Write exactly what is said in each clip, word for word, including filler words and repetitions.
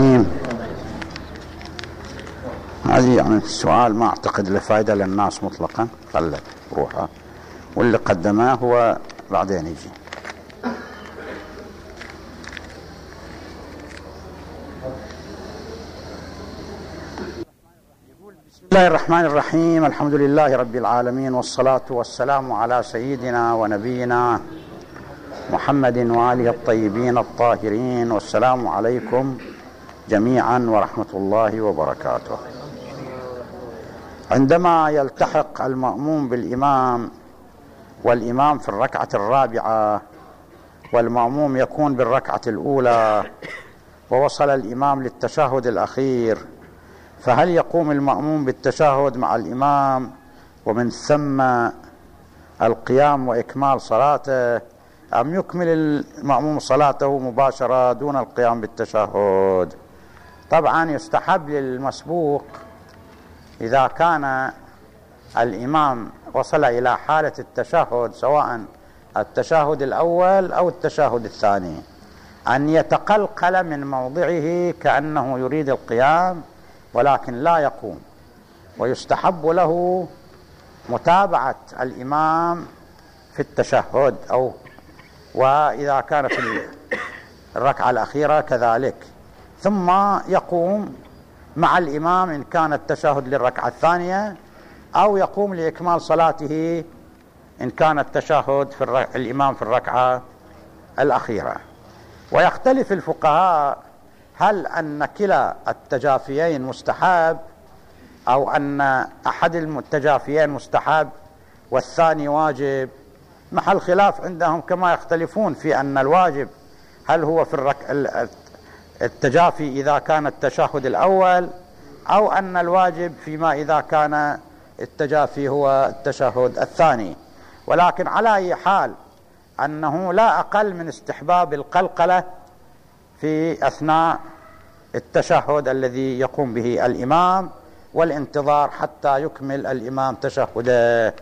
الرحيم. هذه يعني السؤال ما أعتقد له فائدة للناس مطلقا، خلت روحه، واللي قدماه هو بعدين يجي. بسم الله الرحمن الرحيم. الحمد لله رب العالمين، والصلاة والسلام على سيدنا ونبينا محمد وآله الطيبين الطاهرين، والسلام عليكم جميعا ورحمة الله وبركاته. عندما يلتحق المأموم بالإمام والإمام في الركعة الرابعة والمأموم يكون بالركعة الأولى ووصل الإمام للتشهد الأخير، فهل يقوم المأموم بالتشهد مع الإمام ومن ثم القيام وإكمال صلاته، أم يكمل المأموم صلاته مباشرة دون القيام بالتشهد؟ طبعا يستحب للمسبوق إذا كان الإمام وصل إلى حالة التشهد، سواء التشهد الأول أو التشهد الثاني، أن يتقلقل من موضعه كأنه يريد القيام ولكن لا يقوم، ويستحب له متابعة الإمام في التشهد، أو وإذا كان في الركعة الأخيرة كذلك، ثم يقوم مع الإمام إن كان التشهد للركعة الثانية، أو يقوم لإكمال صلاته إن كان التشهد في الر... الإمام في الركعة الأخيرة. ويختلف الفقهاء هل أن كلا التجافيين مستحب، أو أن أحد التجافيين مستحب والثاني واجب. محل خلاف عندهم، كما يختلفون في أن الواجب هل هو في الرك... التجافي إذا كان التشهد الأول، أو أن الواجب فيما إذا كان التجافي هو التشهد الثاني. ولكن على أي حال أنه لا أقل من استحباب القلقلة في أثناء التشهد الذي يقوم به الإمام، والانتظار حتى يكمل الإمام تشهده.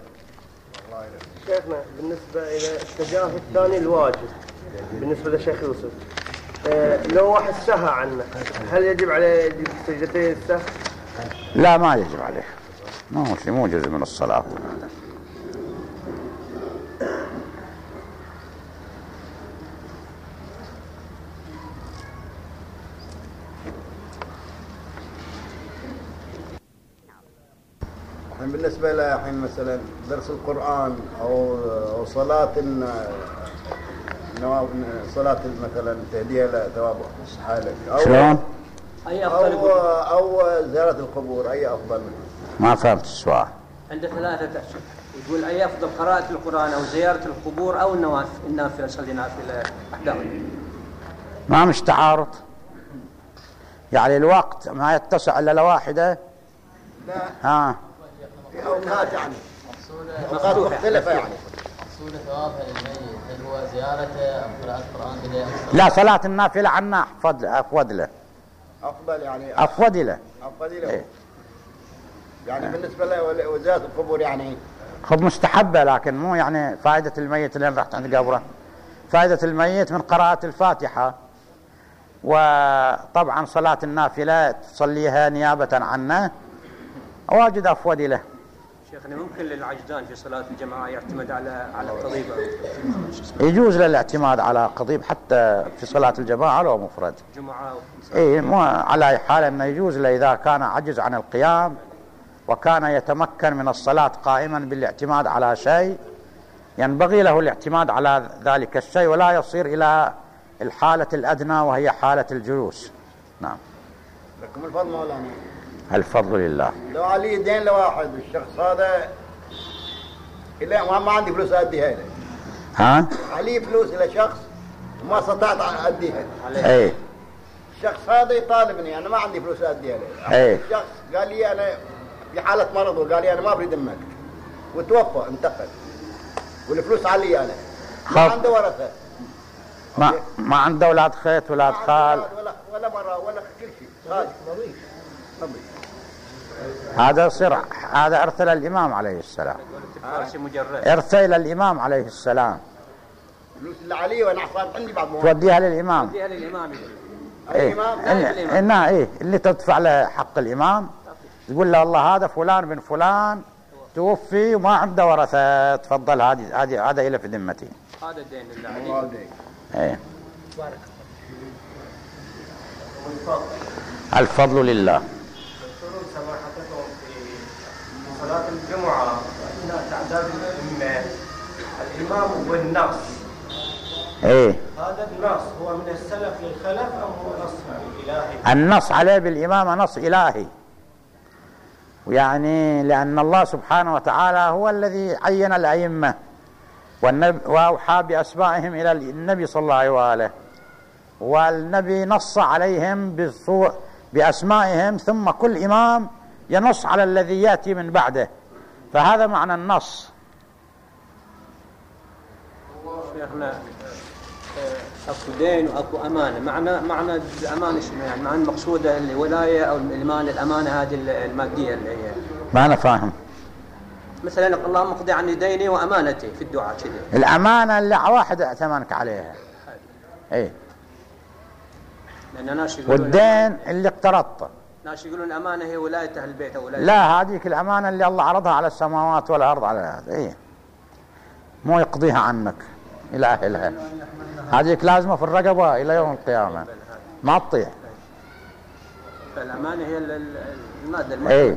شيخنا، بالنسبة إلى التجافي الثاني الواجب بالنسبة للشيخ يوسف، أه لو واحد سهى عنه، هل يجب عليه سجدتين السهو؟ لا، ما يجب عليه، ما هو مو جزء من الصلاة. بالنسبة له الحين مثلا درس القرآن أو أو صلاة صلاة مثلا تهدية له ثواب حالك، شلون؟ أي أفضل أو أو زيارة القبور، أي أفضل منه؟ ما فهمت السؤال. عند ثلاثة أشياء، يقول أي أفضل، قراءة القرآن أو زيارة القبور أو النوافل النافلة، صلي نافلة وحدهم؟ ما مش تعارض، يعني الوقت ما يتسع إلا لواحدة. لا، ها في أوقات يعني أوقات مختلفة، يعني مقصود ثوابها للميت، هل هو زيارته أو قراءة القرآن به؟ لا، صلاة النافلة عنا أفضل أفضل له أفضل يعني أفضل له أفضل له إيه؟ يعني بالنسبة له وزيارة القبور يعني خب مستحبة، لكن مو يعني فائدة الميت لين رحت عند قبره. فائدة الميت من قراءة الفاتحة، وطبعا صلاة النافلة تصليها نيابة عنه واجد أفضل له. شيخنا، ممكن للعجزان في صلاة الجماعة يعتمد على على القضيب؟ يجوز للاعتماد على قضيب حتى في صلاة الجماعة لو مفرد جمعة. إيه، مو على أي حال أنه يجوز له إذا كان عجز عن القيام وكان يتمكن من الصلاة قائما بالاعتماد على شيء، ينبغي له الاعتماد على ذلك الشيء ولا يصير إلى الحالة الأدنى وهي حالة الجلوس. نعم. لكم الفضل مولانا. الفضل لله. لو علي دين لواحد، الشخص هذا إلا ما عندي فلوس أديها له. ها؟ علي فلوس إلى شخص وما استطعت أديها. إيه. الشخص هذا يطالبني، أنا ما عندي فلوس أديها له. إيه. الشخص قال لي أنا في حالة مرض، وقال لي أنا ما أريد أمك، وتوفى انتقل، والفلوس علي أنا. ما عنده ورثة. ما ما عنده أولاد خيط، أولاد خال، ولا ولا مرة ولا كل شيء. هذا نظيف. هذا يصير، هذا أرسل الإمام عليه السلام. أرسل الإمام عليه السلام. فلوس اللي علي وأنا صار عندي بعض مواد. توديها للإمام. توديها للإمام. ايه اللي, ايه اللي تدفع له حق الامام، تقول له والله هذا فلان بن فلان توفي وما عنده ورثه، تفضل هذه هذه هذا الى في ذمتي. هذا الدين لله عليك. ايه بارك الله. الفضل لله. يقولون سماحتكم في صلاة الجمعة أثناء تعداد الأئمة الإمام والنص. ايه هذا النص هو من السلف للخلف أم هو نص إلهي؟ النص عليه بالإمامة نص إلهي، يعني لأن الله سبحانه وتعالى هو الذي عين الأئمة وأوحى بأسمائهم إلى النبي صلى الله عليه وآله، والنبي نص عليهم بأسمائهم، ثم كل إمام ينص على الذي يأتي من بعده، فهذا معنى النص. شيخنا اكو دين واكو امانه، معنى معنى الامانه شنو يعني؟ معنى المقصوده الولايه او الايمان، الامانه هذه الماديه اللي هي ما انا فاهم. مثلا اللهم اقضي عني ديني وامانتي في الدعاء كذا. الامانه اللي واحد ائتمنك عليها. اي لان ناس يقولون والدين اللي اقترضته. ناس يقولون الامانه هي ولايه اهل البيت او ولايه. لا، هذيك الامانه اللي الله عرضها على السماوات والارض على هذا، اي مو يقضيها عنك الى اهلها، هذيك لازمه في الرقبه الى يوم القيامه ما تطيح. فالامانه هي الماده المادة. اي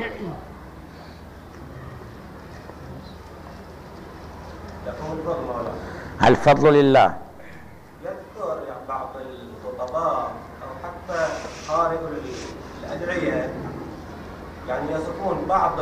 الفضل لله. يذكر يعني بعض الخطباء او حتى قارئ الادعيه يعني يصفون بعض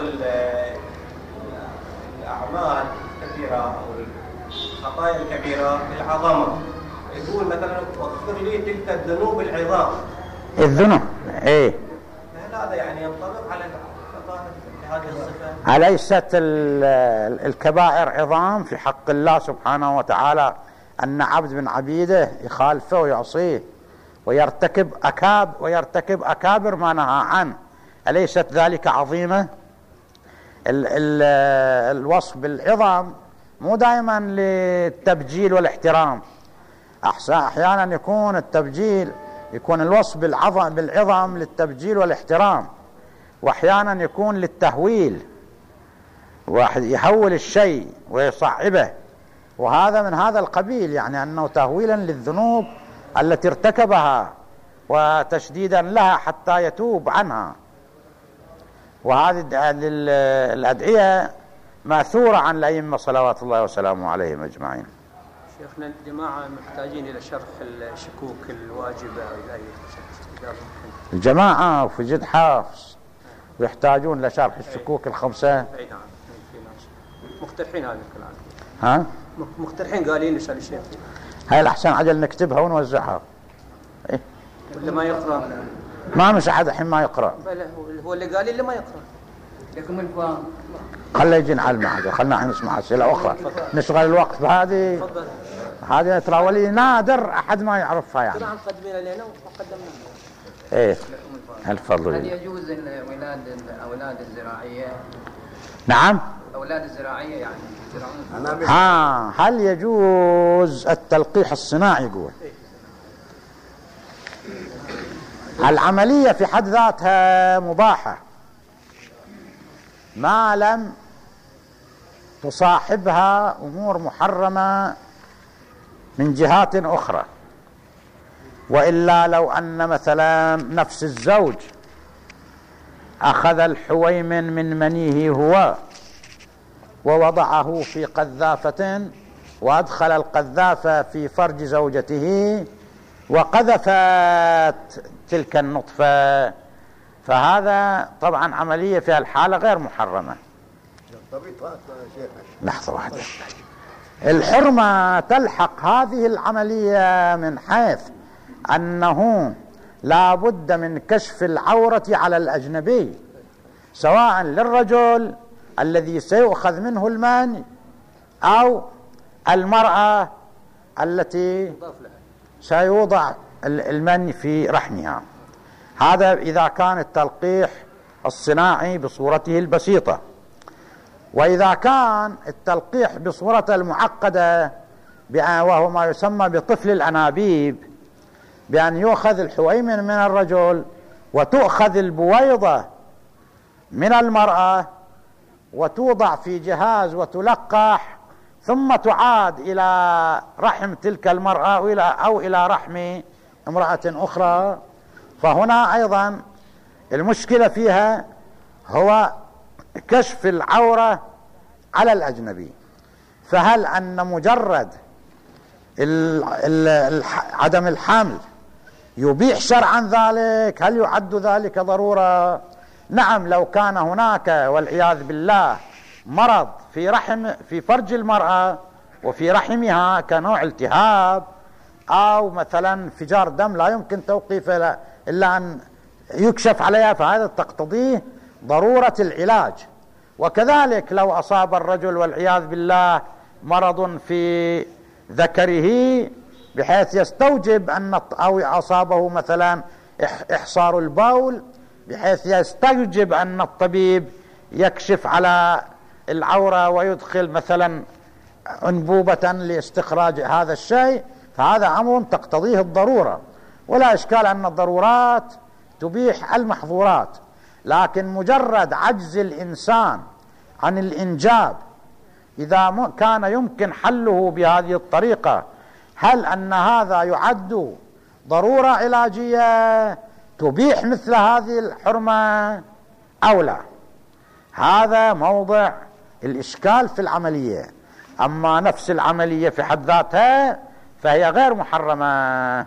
الاعمال الكبيره او الخطايا الكبيره بالعظمه، يقول مثلا اغفر لي تلك الذنوب العظام. الذنوب ايه، فهل هذا يعني ينطبق على هذه الصفه؟ أليست الكبائر عظام في حق الله سبحانه وتعالى، أن عبد من عبيده يخالفه ويعصيه ويرتكب أكاب ويرتكب أكابر ما نهى عنه، أليست ذلك عظيمة؟ ال ال الوصف بالعظام مو دائما للتبجيل والاحترام، أحيانا يكون التبجيل يكون الوصف بالعظم بالعظم للتبجيل والاحترام، وأحيانا يكون للتهويل، واحد يحول الشيء ويصعبه، وهذا من هذا القبيل، يعني أنه تهويلا للذنوب التي ارتكبها وتشديدا لها حتى يتوب عنها. وهذه الأدعية ماثورة عن الأئمة صلوات الله وسلامه عليهم أجمعين. شيخنا الجماعة محتاجين إلى شرح الشكوك الواجبة إلى الجماعة في جد حافظ ويحتاجون لشرح الشكوك الخمسة. أي نعم، في ناس مقترحين هذا الكلام. ها؟ مقترحين قالين يسأل الشيخ. هاي الأحسن عجل نكتبها ونوزعها. إيه؟ ولا ما يقرأ؟ ما مش أحد الحين ما يقرأ. بلى هو اللي قال اللي ما يقرأ. لكم الفهم. خليه يجي نعلمه عجل، خلنا نسمع أسئلة أخرى نشغل الوقت بهذه. هذه ترى ولي نادر أحد ما يعرفها يعني. طبعا قدمنا لنا وقدمنا. إيه الفضل لله. هل يجوز الأولاد الأولاد الزراعية؟ نعم. أولاد الزراعية يعني يزرعون. ها هل يجوز التلقيح الصناعي؟ يقول العملية في حد ذاتها مباحة ما لم تصاحبها أمور محرمة من جهات أخرى، وإلا لو أن مثلا نفس الزوج أخذ الحويمن من منيه هو ووضعه في قذافة وأدخل القذافة في فرج زوجته وقذفت تلك النطفة، فهذا طبعا عملية في الحالة غير محرمة. لحظة واحدة، الحرمة تلحق هذه العملية من حيث أنه لا بد من كشف العورة على الأجنبي، سواء للرجل الذي سيؤخذ منه المال أو المرأة التي سيوضع المني في رحمها. هذا إذا كان التلقيح الصناعي بصورته البسيطة. وإذا كان التلقيح بصورته المعقدة وهو ما يسمى بطفل الأنابيب، بأن يؤخذ الحويمن من الرجل وتؤخذ البويضة من المرأة وتوضع في جهاز وتلقح ثم تعاد إلى رحم تلك المرأة أو إلى, أو إلى رحم امرأة أخرى، فهنا أيضا المشكلة فيها هو كشف العورة على الأجنبي. فهل أن مجرد ال ال عدم الحمل يبيح شرعا ذلك؟ هل يعد ذلك ضرورة؟ نعم، لو كان هناك والعياذ بالله مرض في رحم في فرج المرأة وفي رحمها كنوع التهاب أو مثلا انفجار دم لا يمكن توقيفه إلا أن يكشف عليها، فهذا تقتضيه ضرورة العلاج. وكذلك لو أصاب الرجل والعياذ بالله مرض في ذكره بحيث يستوجب أن أو أصابه مثلا إحصار البول بحيث يستوجب أن الطبيب يكشف على العورة ويدخل مثلا أنبوبة لاستخراج هذا الشيء، فهذا أمر تقتضيه الضرورة، ولا إشكال أن الضرورات تبيح المحظورات. لكن مجرد عجز الإنسان عن الإنجاب إذا كان يمكن حله بهذه الطريقة، هل أن هذا يعد ضرورة علاجية تبيح مثل هذه الحرمة أو لا؟ هذا موضع الإشكال في العملية. أما نفس العملية في حد ذاتها فهي غير محرمة. إذا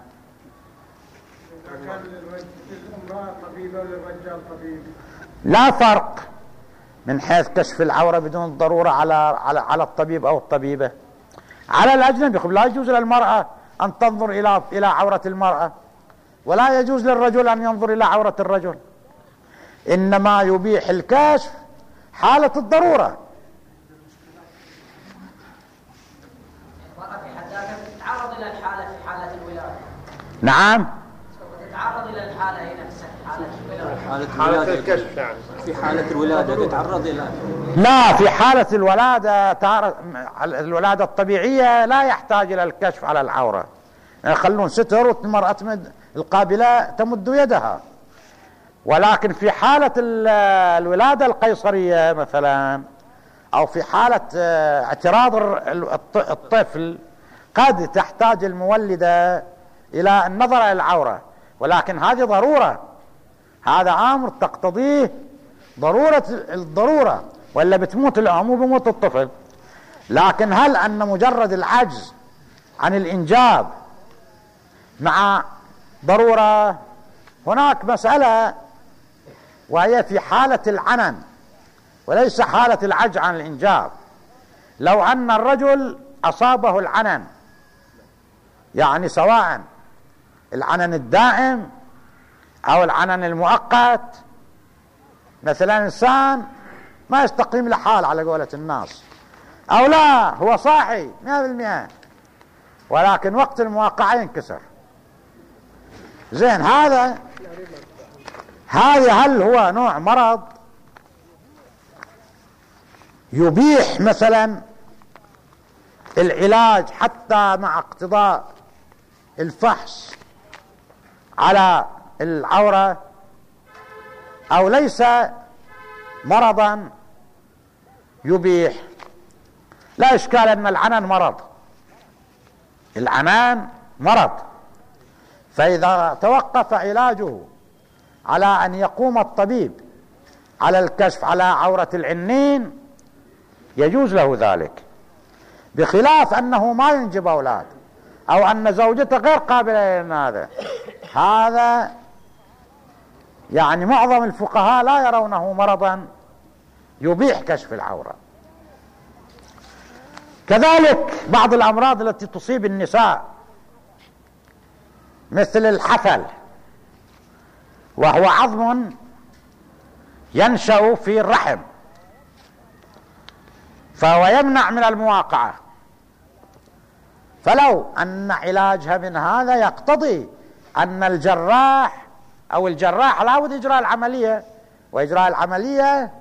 كان للمرأة طبيبة وللرجال طبيب لا فرق من حيث كشف العورة بدون الضرورة على على على الطبيب أو الطبيبة. على الأجنبي لا يجوز للمرأة أن تنظر إلى إلى عورة المرأة، ولا يجوز للرجل أن ينظر إلى عورة الرجل، إنما يبيح الكشف حالة الضرورة. تتعرض إلى الحالة في حالة الولادة. نعم، تتعرض إلى الحالة هي نفسها حالة الولادة. حالة الكشف يعني في حالة الولادة تتعرض إلى لا، في حالة الولادة الولادة الطبيعية لا يحتاج إلى الكشف على العورة، يخلون ستر والمرأة القابلة تمد يدها. ولكن في حالة الولادة القيصرية مثلا أو في حالة اعتراض الطفل قد تحتاج المولدة إلى النظر إلى العورة، ولكن هذه ضرورة، هذا أمر تقتضيه ضرورة الضرورة، ولا بتموت الأم وبموت الطفل. لكن هل أن مجرد العجز عن الإنجاب مع ضرورة؟ هناك مسألة وهي في حالة العنن وليس حالة العجز عن الإنجاب. لو أن الرجل أصابه العنن، يعني سواء العنن الدائم أو العنن المؤقت، مثلا إنسان ما يستقيم لحال على قولة الناس، أو لا هو صاحي مئة بالمئة ولكن وقت المواقعة ينكسر، زين هذا هذا هل هو نوع مرض يبيح مثلا العلاج حتى مع اقتضاء الفحص على العورة، أو ليس مرضا يبيح؟ لا إشكال أن العنان مرض، العنان مرض، فإذا توقف علاجه على أن يقوم الطبيب على الكشف على عورة العنين يجوز له ذلك، بخلاف أنه ما ينجب أولاد أو أن زوجته غير قابلة لهذا. هذا يعني معظم الفقهاء لا يرونه مرضا يبيح كشف العورة. كذلك بعض الأمراض التي تصيب النساء مثل الحفل، وهو عظم ينشأ في الرحم فهو يمنع من المواقعة، فلو أن علاجها من هذا يقتضي أن الجراح أو الجراح لابد إجراء العملية، وإجراء العملية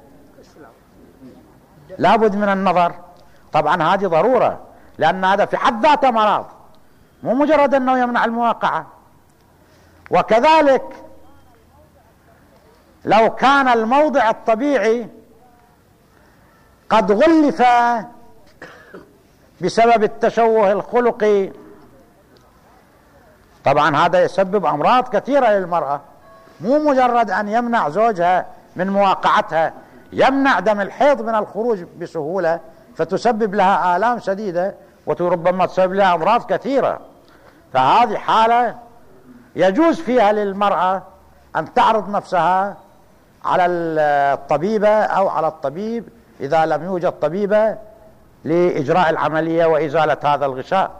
لابد من النظر. طبعا هذه ضرورة، لأن هذا في حد ذاته مرض، مو مجرد أنه يمنع المواقعة. وكذلك لو كان الموضع الطبيعي قد غلف بسبب التشوه الخلقي، طبعا هذا يسبب أمراض كثيرة للمرأة، مو مجرد أن يمنع زوجها من مواقعتها، يمنع دم الحيض من الخروج بسهولة فتسبب لها آلام شديدة وربما تسبب لها أمراض كثيرة. فهذه حالة يجوز فيها للمرأة أن تعرض نفسها على الطبيبة أو على الطبيب إذا لم يوجد طبيبة لإجراء العملية وإزالة هذا الغشاء.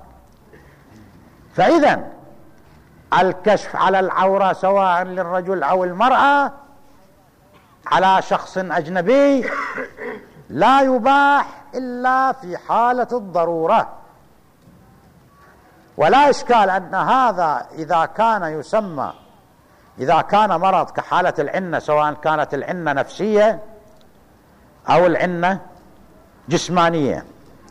فإذا الكشف على العورة سواء للرجل أو المرأة على شخص أجنبي لا يباح إلا في حالة الضرورة، ولا إشكال أن هذا إذا كان يسمى إذا كان مرض كحالة العنة، سواء كانت العنة نفسية أو العنة جسمانية.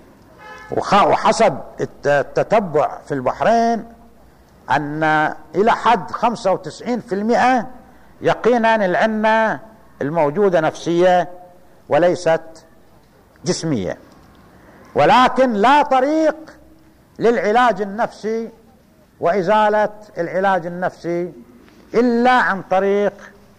وحسب التتبع في البحرين أن إلى حد خمسة وتسعين بالمئة يقينا العنة الموجودة نفسية وليست جسمية، ولكن لا طريق للعلاج النفسي وإزالة العلاج النفسي إلا عن طريق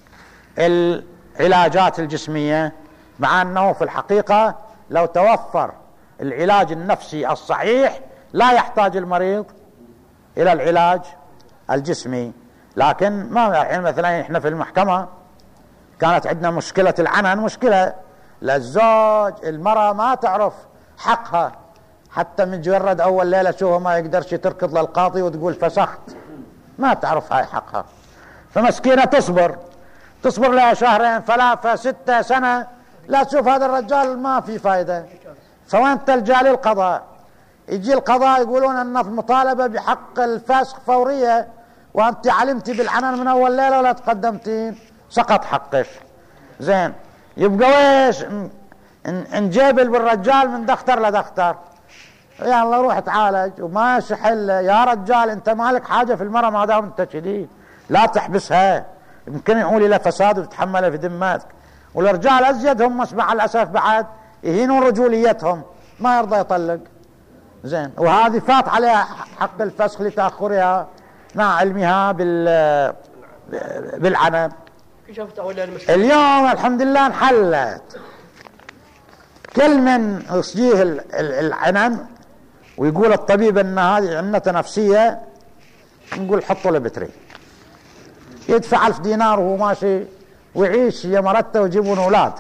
العلاجات الجسمية، مع أنه في الحقيقة لو توفر العلاج النفسي الصحيح لا يحتاج المريض إلى العلاج الجسمي. لكن ما يعني مثلا إحنا في المحكمة كانت عندنا مشكلة العنن، مشكلة للزوج، المرأة ما تعرف حقها، حتى مجرد أول ليلة شوفها ما يقدرش تركض للقاضي وتقول فسخت، ما تعرف هاي حقها، فمسكينة تصبر تصبر لها شهرين ثلاثة ستة سنة، لا تشوف هذا الرجال ما في فايدة، فوين تلجأ للقضاء؟ يجي القضاء يقولون أن المطالبة بحق الفسخ فورية، وأنت علمتي بالعنن من أول ليلة ولا تقدمتين، سقط حقك. زين، يبقى ويش نجيبل بالرجال من دختر لدختر، يا الله روح تعالج وما شحل يا رجال، انت مالك حاجة في المرأة ما دام انت كذي، لا تحبسها، يمكن يقول لها فساد وتتحمله في ذمتك. والرجال ازيد هم مع الاسف بعد يهينون رجوليتهم، ما يرضى يطلق. زين، وهذه فات عليها حق الفسخ لتاخرها مع علمها بال بالعنب. اليوم الحمد لله انحلت، كل من يصجيه العنن ويقول الطبيب ان هذه عنة نفسية، نقول حطوا له بتري، يدفع ألف دينار وهو ماشي ويعيش يا مرته ويجيبون اولاد.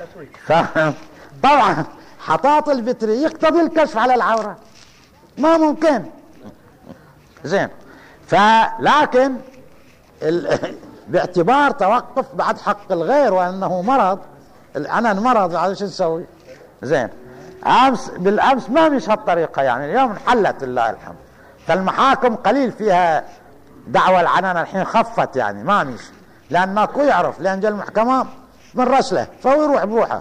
طبعا حطاط البتري يقتضي الكشف على العورة، ما ممكن. زين، فلكن باعتبار توقف بعد حق الغير وانه مرض، العنن مرض، على شو نسوي؟ زين، امس بالامس ما مش هالطريقه، يعني اليوم انحلت لله الحمد، فالمحاكم قليل فيها دعوى العنن، الحين خفت يعني ما مش، لان ماكو يعرف، لان جا المحكمه من رسله فهو يروح بروحه.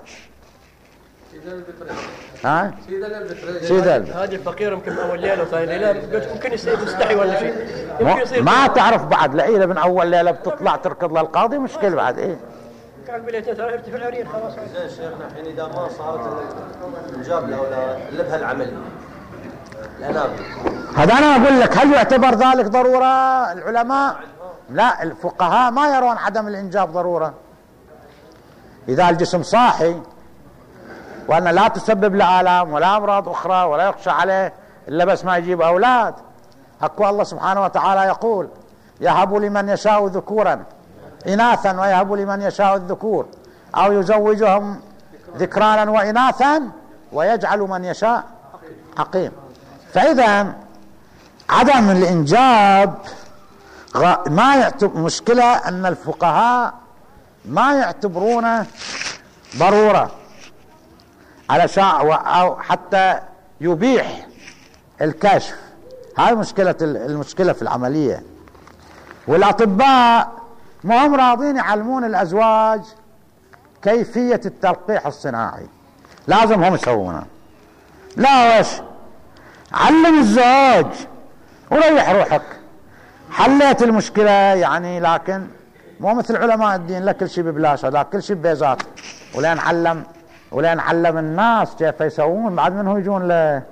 ها؟ سيدة هذه الفقير يمكن من اول ليله وثاني ليله يمكن يصير مستحي ولا شيء، يمكن يصير ما تعرف بعد لعيله من اول ليله بتطلع تركض للقاضي، مشكله بعد ايه؟ كان بليتين ثلاثه يرتفع العريض خلاص. زين شيخنا، الحين اذا ما صارت الانجاب الاولاد اللي بهالعمليه الانابيب، هذا انا اقول لك هل يعتبر ذلك ضروره؟ العلماء لا، الفقهاء ما يرون عدم الانجاب ضروره اذا الجسم صاحي، وأن لا تسبب له آلام ولا أمراض أخرى ولا يخشى عليه إلا بس ما يجيب أولاد. حكوا الله سبحانه وتعالى يقول يهب لمن يشاء ذكورا إناثا ويهب لمن يشاء الذكور أو يزوجهم ذكرانا وإناثا ويجعل من يشاء عقيم. فإذا عدم الإنجاب ما يعتبر مشكلة، أن الفقهاء ما يعتبرونه ضرورة على شاء أو حتى يبيح الكشف. هاي مشكلة المشكلة في العملية. والأطباء ما هم راضين يعلمون الأزواج كيفية التلقيح الصناعي، لازم هم يسوونه. لا وش علم الزوج وريح روحك، حليت المشكلة يعني، لكن مو مثل علماء الدين لا كل شيء ببلاش، هذا كل شيء ببيزات، ولين علم ولين علم الناس كيف يسوون بعد منه يجون ل إيه؟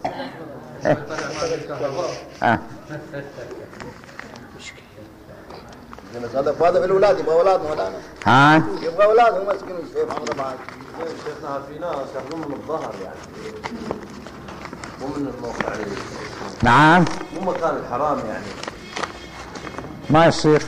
آه. هذا هذا في الاولاد يبغى اولادهم ولا انا؟ ها؟ يبغى اولادهم مسكين الشيخ محمد بعد. شيخنا في ناس ياخذون من الظهر يعني مو من الموقع. نعم. مو مكان الحرام يعني. ما يصير.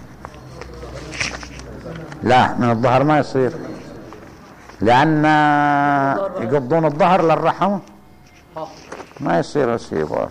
لا من الظهر ما يصير، لأن يقضون الظهر للرحم ما يصير يصيبك.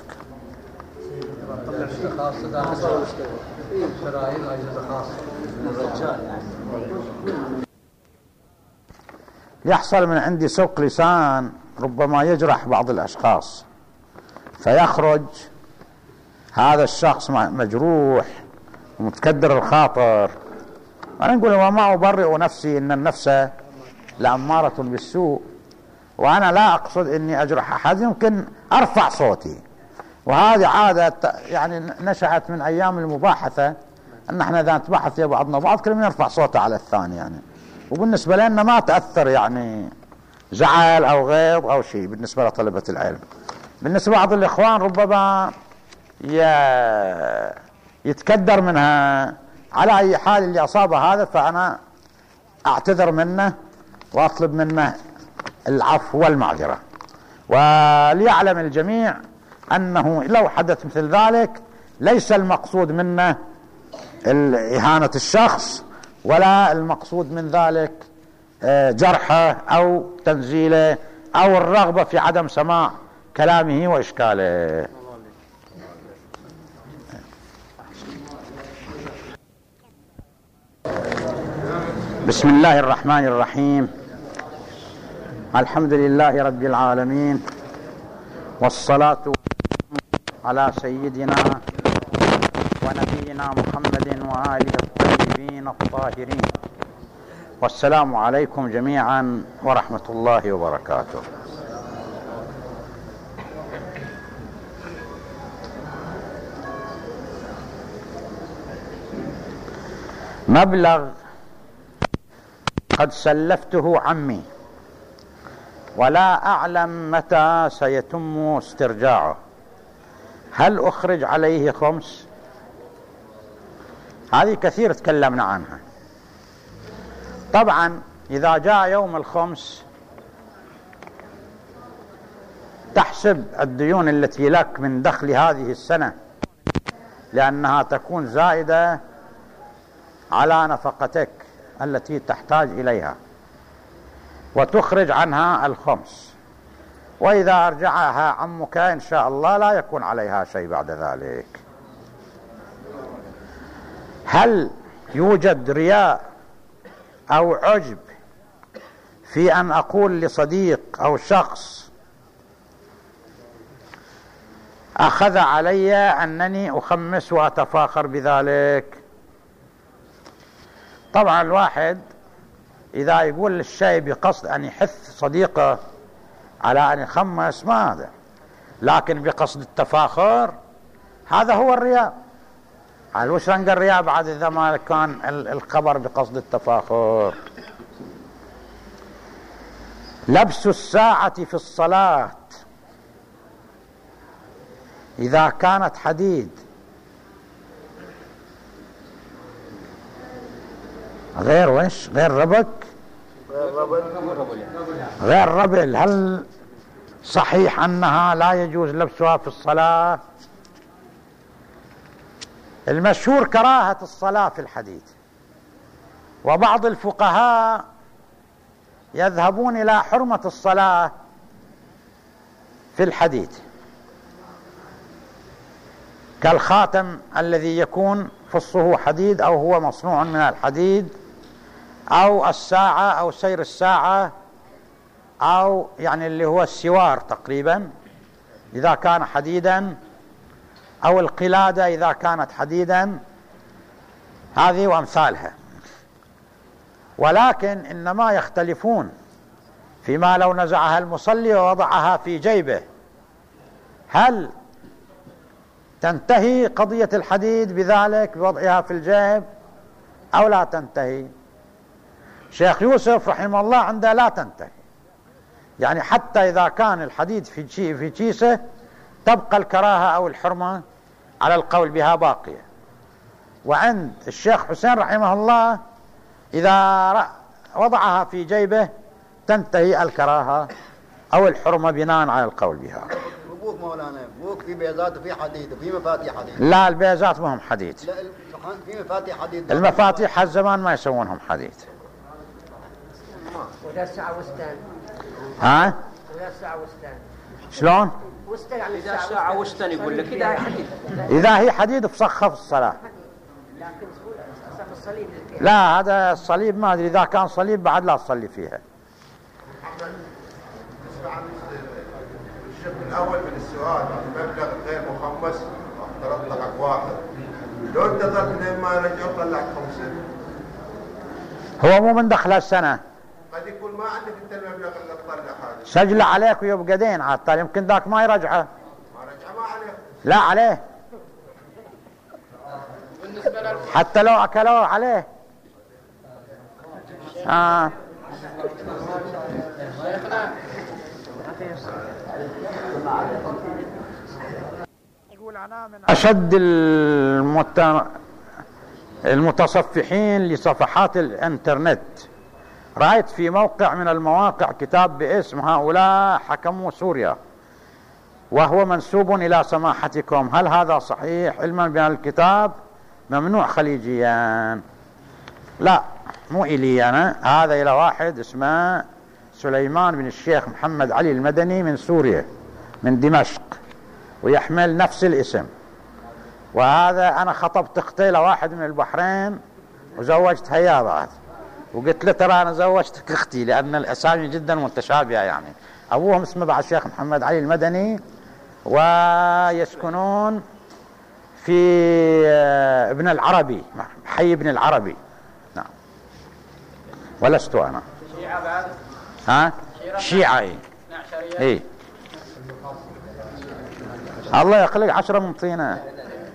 يحصل من عندي سوق لسان ربما يجرح بعض الأشخاص، فيخرج هذا الشخص مجروح ومتكدر الخاطر. أنا نقول وما أبرئ نفسي إن النفس لأمارة بالسوء، وأنا لا أقصد إني أجرح أحد، يمكن أرفع صوتي، وهذه عادة يعني نشأت من أيام المباحثة، أن احنا إذا نتباحث يا بعضنا بعض كل من يرفع صوته على الثاني يعني، وبالنسبة لنا ما تأثر يعني زعل أو غيظ أو شيء بالنسبة لطلبة العلم. بالنسبة لبعض الإخوان ربما يتكدر منها. على أي حال اللي أصاب هذا فأنا أعتذر منه وأطلب منه العفو والمعذرة، وليعلم الجميع أنه لو حدث مثل ذلك ليس المقصود منه إهانة الشخص، ولا المقصود من ذلك جرحه أو تنزيله أو الرغبة في عدم سماع كلامه وإشكاله. بسم الله الرحمن الرحيم. الحمد لله رب العالمين، والصلاة على سيدنا ونبينا محمد وآله الطيبين الطاهرين، والسلام عليكم جميعا ورحمة الله وبركاته. مبلغ قد سلفته عمي ولا أعلم متى سيتم استرجاعه، هل أخرج عليه خمس؟ هذه كثير تكلمنا عنها. طبعا إذا جاء يوم الخمس تحسب الديون التي لك من دخل هذه السنة، لأنها تكون زائدة على نفقتك التي تحتاج إليها، وتخرج عنها الخمس، وإذا أرجعها عمك إن شاء الله لا يكون عليها شيء بعد ذلك. هل يوجد رياء أو عجب في أن أقول لصديق أو شخص أخذ علي أنني أخمس وأتفاخر بذلك؟ طبعا الواحد إذا يقول الشيء بقصد أن يحث صديقه على أن يخمس ما هذا، لكن بقصد التفاخر هذا هو الرياء. هل وش رنق الرياء بعد إذا ما كان الخبر بقصد التفاخر؟ لبس الساعة في الصلاة إذا كانت حديد غير وش؟ غير ربك؟ غير ربل، هل صحيح أنها لا يجوز لبسها في الصلاة؟ المشهور كراهة الصلاة في الحديد، وبعض الفقهاء يذهبون إلى حرمة الصلاة في الحديد، كالخاتم الذي يكون فصه حديد أو هو مصنوع من الحديد، أو الساعة أو سير الساعة، أو يعني اللي هو السوار تقريبا إذا كان حديدا، أو القلادة إذا كانت حديدا، هذه وأمثالها. ولكن إنما يختلفون فيما لو نزعها المصلي ووضعها في جيبه، هل تنتهي قضية الحديد بذلك بوضعها في الجيب أو لا تنتهي؟ شيخ يوسف رحمه الله عنده لا تنتهي، يعني حتى إذا كان الحديد في في كيسه تبقى الكراهة أو الحرمة على القول بها باقية. وعند الشيخ حسين رحمه الله إذا وضعها في جيبه تنتهي الكراهة أو الحرمة بناء على القول بها. بوك مولانا، بوك في بيزات وفي حديد وفي مفاتيح حديد. لا البيزات ما هم حديد. لا في مفاتيح حديد. المفاتيح هالزمان ما يسوونهم حديد. وذا الساعة وستان. ها؟ وذا الساعة وستان. شلون؟ وستان يعني إذا ساعة وستان يقول لك إذا هي حديد. إذا هي حديد بصخة في الصلاة. لكن الصليب لا هذا الصليب ما أدري، إذا كان صليب بعد لا تصلي فيها. الشق الأول من السؤال المبلغ غير مخمس افترضت لك واحد، لو انتظرت لين ما رجعوا طلعت خمسة. هو مو من دخل السنة. قد يكون ما عندك انت المبلغ اللي تطلع هذا. سجله عليك ويبقى دين عاد، يمكن ذاك ما يرجعه. ما رجعه ما عليه. لا عليه. حتى لو أكلوه عليه. آه. يقول أنا من أشد المت... المتصفحين لصفحات الانترنت. رأيت في موقع من المواقع كتاب باسم هؤلاء حكموا سوريا وهو منسوب إلى سماحتكم، هل هذا صحيح؟ علما بأن الكتاب ممنوع خليجيا. لا مو إلي أنا، هذا إلى واحد اسمه سليمان بن الشيخ محمد علي المدني من سوريا من دمشق ويحمل نفس الاسم. وهذا أنا خطبت اختي لواحد من البحرين وزوجتها إياه بعد، وقلت له ترى أنا زوجتك اختي لأن الأسامي جدا متشابهة، يعني أبوهم اسمه بعد الشيخ محمد علي المدني ويسكنون في ابن العربي، حي ابن العربي. نعم ولست أنا. شيعة بعد؟ ها؟ شيعة اي اي. الله يخلق عشرة من طينة.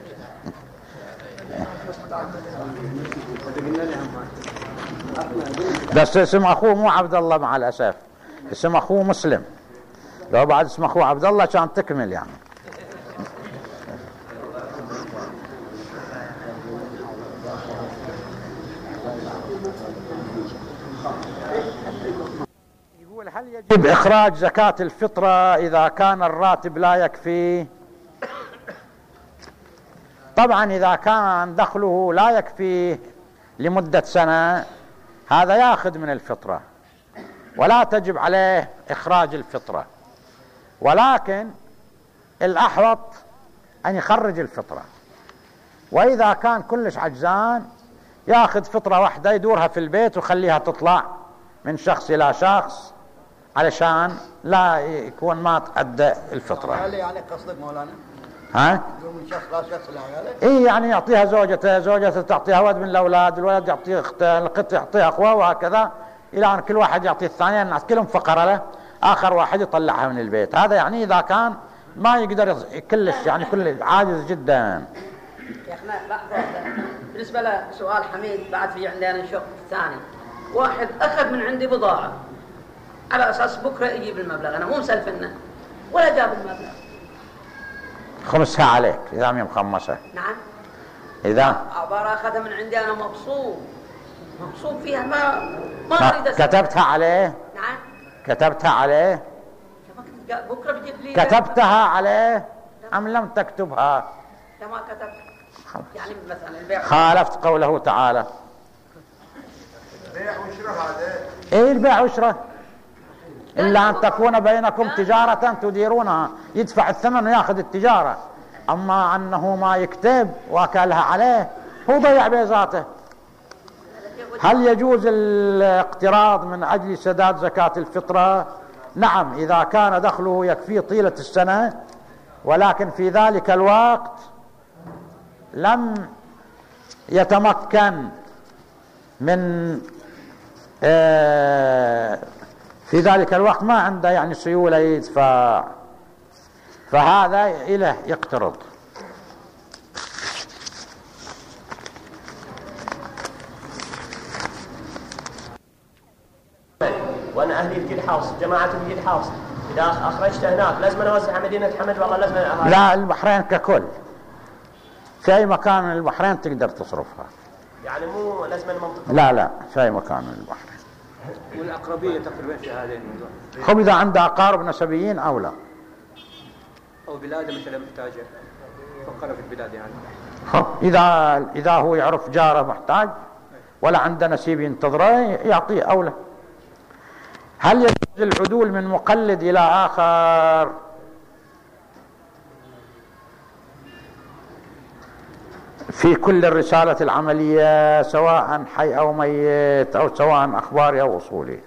بس اسم اخوه مو عبد الله مع الاسف، اسم اخوه مسلم، لو بعد اسم اخوه عبد الله كان تكمل يعني. يقول هل يجب إخراج زكاة الفطرة إذا كان الراتب لا يكفي؟ طبعا إذا كان دخله لا يكفي لمدة سنة هذا يأخذ من الفطرة ولا تجب عليه إخراج الفطرة، ولكن الأحوط أن يخرج الفطرة. وإذا كان كلش عجزان يأخذ فطرة واحدة يدورها في البيت وخليها تطلع من شخص إلى شخص علشان لا يكون ما تأدى الفطرة. هل يعني قصدك مولانا؟ ها؟ من شخص لا شخص لعياله؟ إيه يعني يعطيها زوجته، زوجته تعطيها ولد من الأولاد، الولد يعطيه أخته، الأخت يعطيها أخوه، وهكذا إلى أن كل واحد يعطي الثاني، الناس كلهم فقراء له، آخر واحد يطلعها من البيت. هذا يعني إذا كان ما يقدر كلش، يعني كل عاجز جدا. يا اخنا لحظة، بالنسبة لسؤال حميد بعد في عندنا شق ثاني. واحد أخذ من عندي بضاعة على أساس بكرة يجيب المبلغ، أنا مو مسلفنه ولا جاب المبلغ، خمسها عليك إذا مي مخمسة. نعم. إذا عبارة أخذها من عندي أنا مبسوط مبسوط فيها، ما ما ما أريد أسلف. كتبتها عليه؟ نعم. كتبتها عليه؟ بكرة بيجيب لي. كتبتها عليه أم لم تكتبها؟ لا ما كتبت. يعني مثلا البيع خالفت قوله تعالى. البيع وشراء هذا؟ ايه البيع وشراء، إلا أن تكون بينكم تجارة تديرونها، يدفع الثمن ويأخذ التجارة. أما أنه ما يكتب وأكلها عليه هو ضيع بيزاته. هل يجوز الاقتراض من أجل سداد زكاة الفطرة؟ نعم إذا كان دخله يكفي طيلة السنة، ولكن في ذلك الوقت لم يتمكن من آه في ذلك الوقت ما عنده يعني سيولة يدفع، فهذا إله يقترض. وانا اهلي في جد حوص، جماعتي في جد حوص، اذا اخرجت هناك لازم اوزعها مدينه حمد والله لازم أهل. لا البحرين ككل، في اي مكان من البحرين تقدر تصرفها. يعني مو لازم المنطقه؟ لا لا في اي مكان من البحرين. والاقربيه تقريبا في هذين الموضوع. خب اذا عنده اقارب نسبيين او لا. او بلاده مثلا محتاجه، فكر في البلاد يعني. خب اذا اذا هو يعرف جاره محتاج ولا عنده نسيب ينتظره يعطيه اولى. هل يجوز العدول من مقلد الى اخر؟ في كل الرسالة العملية سواء حي أو ميت أو سواء أخباري أو أصولي.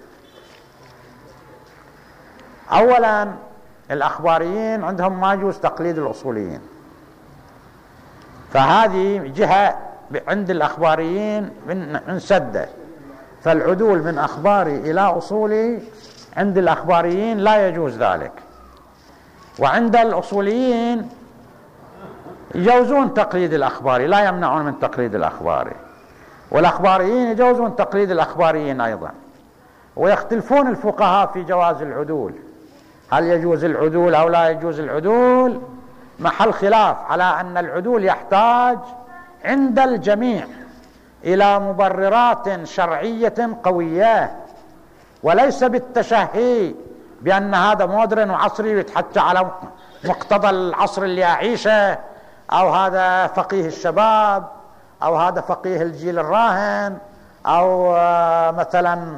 أولا الأخباريين عندهم ما يجوز تقليد الأصوليين، فهذه جهة عند الأخباريين من سدة، فالعدول من أخباري إلى أصولي عند الأخباريين لا يجوز ذلك. وعند الأصوليين يجوزون تقليد الأخباري، لا يمنعون من تقليد الأخباري، والأخباريين يجوزون تقليد الأخباريين أيضا. ويختلفون الفقهاء في جواز العدول، هل يجوز العدول أو لا يجوز العدول، محل خلاف على أن العدول يحتاج عند الجميع إلى مبررات شرعية قوية، وليس بالتشهي بأن هذا مودرن وعصري ويتحكى على مقتضى العصر اللي أعيشه، أو هذا فقيه الشباب، أو هذا فقيه الجيل الراهن، أو مثلا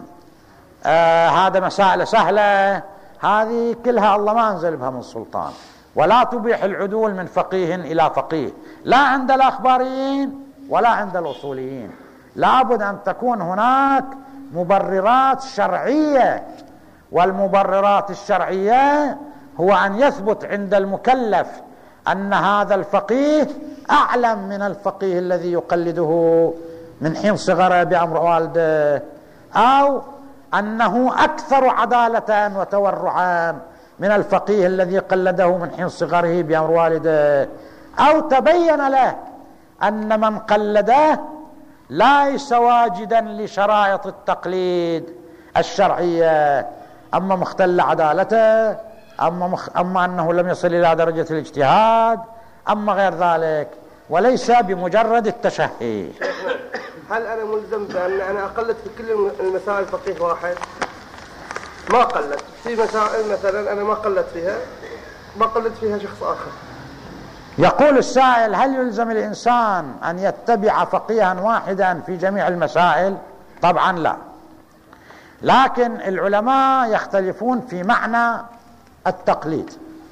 هذا مسائل سهلة. هذه كلها الله ما أنزل بها من سلطان، ولا تبيح العدول من فقيه إلى فقيه، لا عند الأخباريين ولا عند الأصوليين. لابد أن تكون هناك مبررات شرعية، والمبررات الشرعية هو أن يثبت عند المكلف أن هذا الفقيه أعلم من الفقيه الذي يقلده من حين صغره بأمر والده، أو أنه أكثر عدالة وتورعا من الفقيه الذي قلده من حين صغره بأمر والده، أو تبين له أن من قلده ليس واجدا لشرائط التقليد الشرعية، أما مختل عدالته، أما, مخ... أما أنه لم يصل إلى درجة الاجتهاد، أما غير ذلك، وليس بمجرد التشهي. هل أنا ملزم بأن أنا أقلد في كل المسائل فقيه واحد؟ ما قلد في مسائل مثلا أنا ما قلد فيها، ما قلد فيها شخص آخر. يقول السائل: هل يلزم الإنسان أن يتبع فقيها واحدا في جميع المسائل؟ طبعا لا، لكن العلماء يختلفون في معنى التقليد.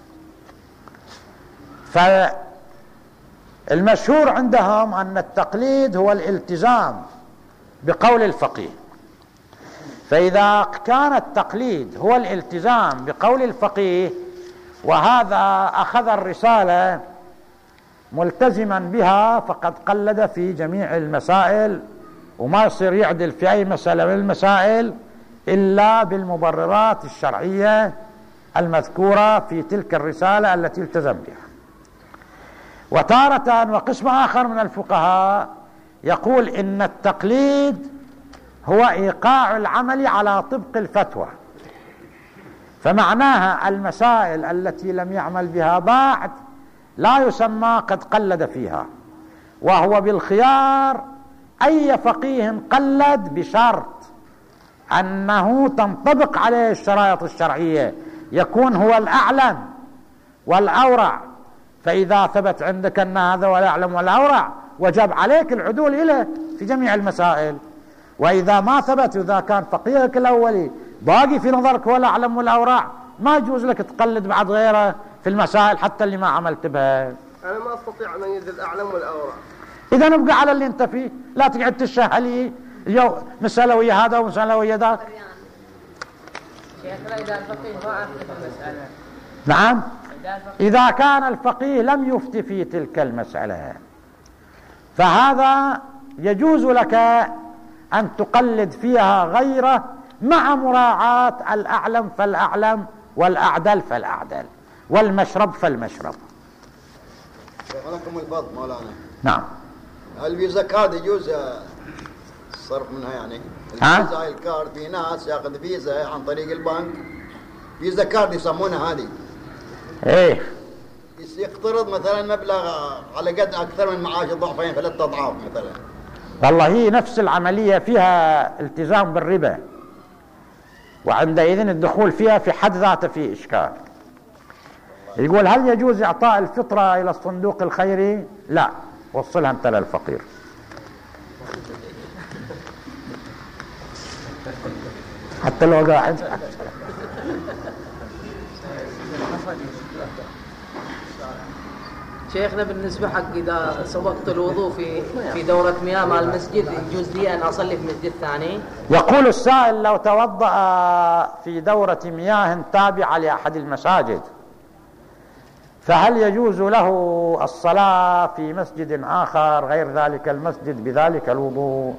فالمشهور عندهم أن التقليد هو الالتزام بقول الفقيه، فإذا كان التقليد هو الالتزام بقول الفقيه وهذا أخذ الرسالة ملتزما بها فقد قلد في جميع المسائل، وما يصير يعدل في أي مسألة من المسائل إلا بالمبررات الشرعية المذكورة في تلك الرسالة التي التزم بها. وتارة وقسم آخر من الفقهاء يقول إن التقليد هو إيقاع العمل على طبق الفتوى، فمعناها المسائل التي لم يعمل بها بعد لا يسمى قد قلد فيها، وهو بالخيار أي فقيه قلد بشرط أنه تنطبق عليه الشرائط الشرعية، يكون هو الأعلم والأورع. فإذا ثبت عندك أن هذا هو الأعلم والأورع وجب عليك العدول إليه في جميع المسائل. وإذا ما ثبت، إذا كان فقيهك الأولي باقي في نظرك هو الأعلم والأورع، ما يجوز لك تقلد بعد غيره في المسائل حتى اللي ما عملت بها. أنا ما أستطيع أن أميز الأعلم والأورع. إذا نبقى على اللي أنت فيه، لا تقعد تشهلي اليوم مسألة ويا هذا ومسألة ويا ذاك. شيخنا إذا الفقيه ما أفتى في المسألة. نعم، إذا كان الفقيه لم يفتي في تلك المسألة فهذا يجوز لك أن تقلد فيها غيره مع مراعاة الأعلم فالأعلم والأعدل فالأعدل والمشرب فالمشرب. لكم الفضل مولانا. نعم. هل في زكاة يجوز الصرف منها يعني ها؟ الفيزا الكارد، في ناس ياخذ فيزا عن طريق البنك، فيزا كارد يسمونها هذه. ايه يقترض مثلا مبلغ على قد اكثر من معاش الضعفين ثلاثة اضعاف مثلا. والله هي نفس العملية فيها التزام بالربا، وعندئذ الدخول فيها في حد ذاته فيه إشكال. يقول هل يجوز إعطاء الفطرة إلى الصندوق الخيري؟ لا، وصلها أنت للفقير. حتى لو قاعد. شيخنا بالنسبة حق إذا سبقت الوضوء في في دورة مياه مع المسجد يجوز لي أن أصلي في مسجد ثاني؟ يقول السائل لو توضأ في دورة مياه تابعة لأحد المساجد فهل يجوز له الصلاة في مسجد آخر غير ذلك المسجد بذلك الوضوء؟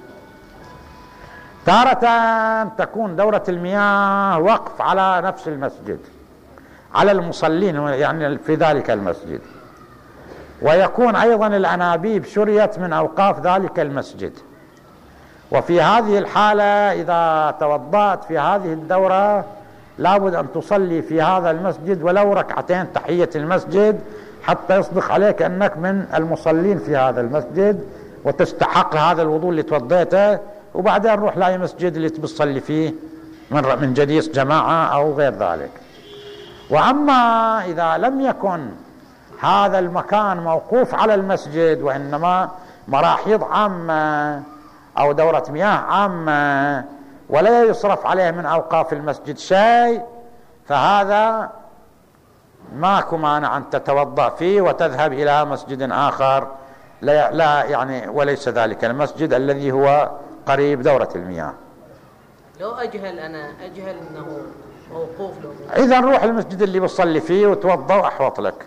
تارة تكون دورة المياه وقف على نفس المسجد، على المصلين يعني في ذلك المسجد، ويكون أيضا الأنابيب شريت من أوقاف ذلك المسجد. وفي هذه الحالة إذا توضأت في هذه الدورة لابد أن تصلي في هذا المسجد ولو ركعتين تحية المسجد حتى يصدق عليك أنك من المصلين في هذا المسجد وتستحق هذا الوضوء اللي توضيته، وبعدين روح لاي مسجد اللي تبصلي فيه من من جديس جماعة أو غير ذلك. وأما إذا لم يكن هذا المكان موقوف على المسجد وإنما مراحيض عامة أو دورة مياه عامة ولا يصرف عليه من أوقاف المسجد شيء، فهذا ماكو مانع أن تتوضأ فيه وتذهب إلى مسجد آخر لا, لا يعني وليس ذلك المسجد الذي هو قريب دورة المياه. لو أجهل أنا أجهل أنه موقوف له، إذا نروح المسجد اللي بصلي فيه وتوضأ وأحوط لك.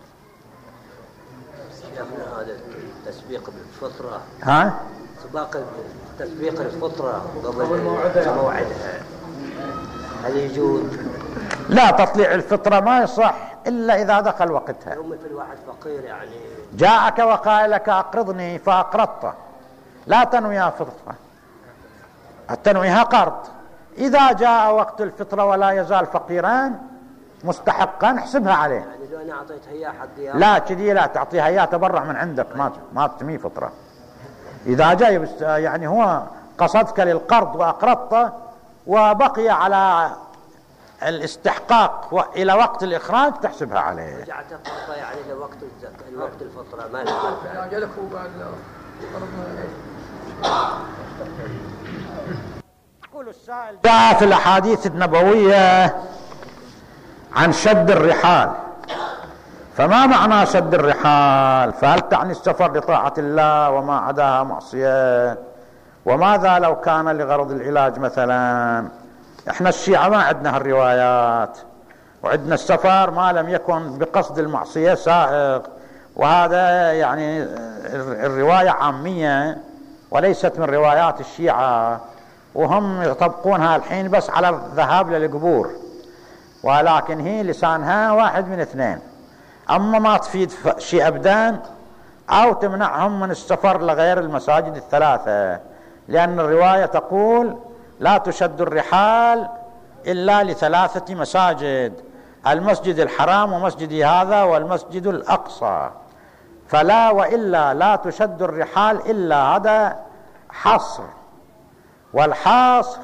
هذا التسبيق بالفطرة، ها؟ سباق تسبيق الفطرة قبل موعدها هل يجوز؟ لا، تطليع الفطرة ما يصح إلا إذا دخل وقتها. يوم مثل واحد فقير يعني جاءك وقال لك أقرضني فأقرضته، لا تنويها فطرة، التنويها قرض. إذا جاء وقت الفطرة ولا يزال فقيران مستحقا احسبها عليه. يعني لو أنا أعطيتها إياه حق لا كذي لا تعطيها إياه تبرع من عندك، ما ما تسميه فطرة. إذا جاي يعني هو قصدك للقرض وأقرضته وبقي على الاستحقاق إلى وقت الإخراج تحسبها عليه. رجعت فرصة يعني لوقت الوقت الفطرة ما لا جالك هو بعد يقول السائل جاء في الأحاديث النبوية عن شد الرحال، فما معنى شد الرحال؟ فهل تعني السفر لطاعة الله وما عداها معصية؟ وماذا لو كان لغرض العلاج مثلا؟ احنا الشيعة ما عندنا هالروايات، وعندنا السفر ما لم يكن بقصد المعصية سائغ، وهذا يعني الرواية عامية وليست من روايات الشيعة، وهم يطبقونها الحين بس على الذهاب للقبور، ولكن هي لسانها واحد من اثنين، أما ما تفيد شيء أبدا أو تمنعهم من السفر لغير المساجد الثلاثة، لأن الرواية تقول لا تشد الرحال إلا لثلاثة مساجد: المسجد الحرام ومسجدي هذا والمسجد الأقصى، فلا وإلا لا تشد الرحال إلا هذا حصر. والحاصر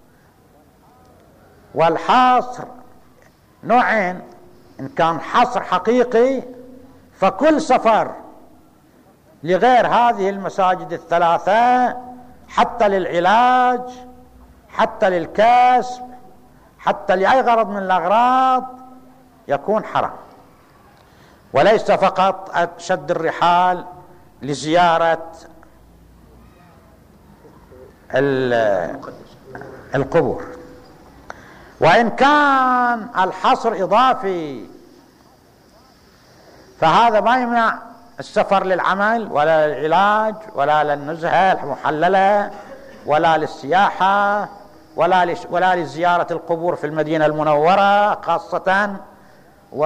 والحاصر نوعين: إن كان حصر حقيقي فكل سفر لغير هذه المساجد الثلاثة حتى للعلاج حتى للكسب حتى لأي غرض من الأغراض يكون حرام، وليس فقط شد الرحال لزيارة القبور. وإن كان الحصر إضافي فهذا ما يمنع السفر للعمل ولا للعلاج ولا للنزهة المحللة ولا للسياحة ولا لش ولا لزيارة القبور في المدينة المنورة خاصة و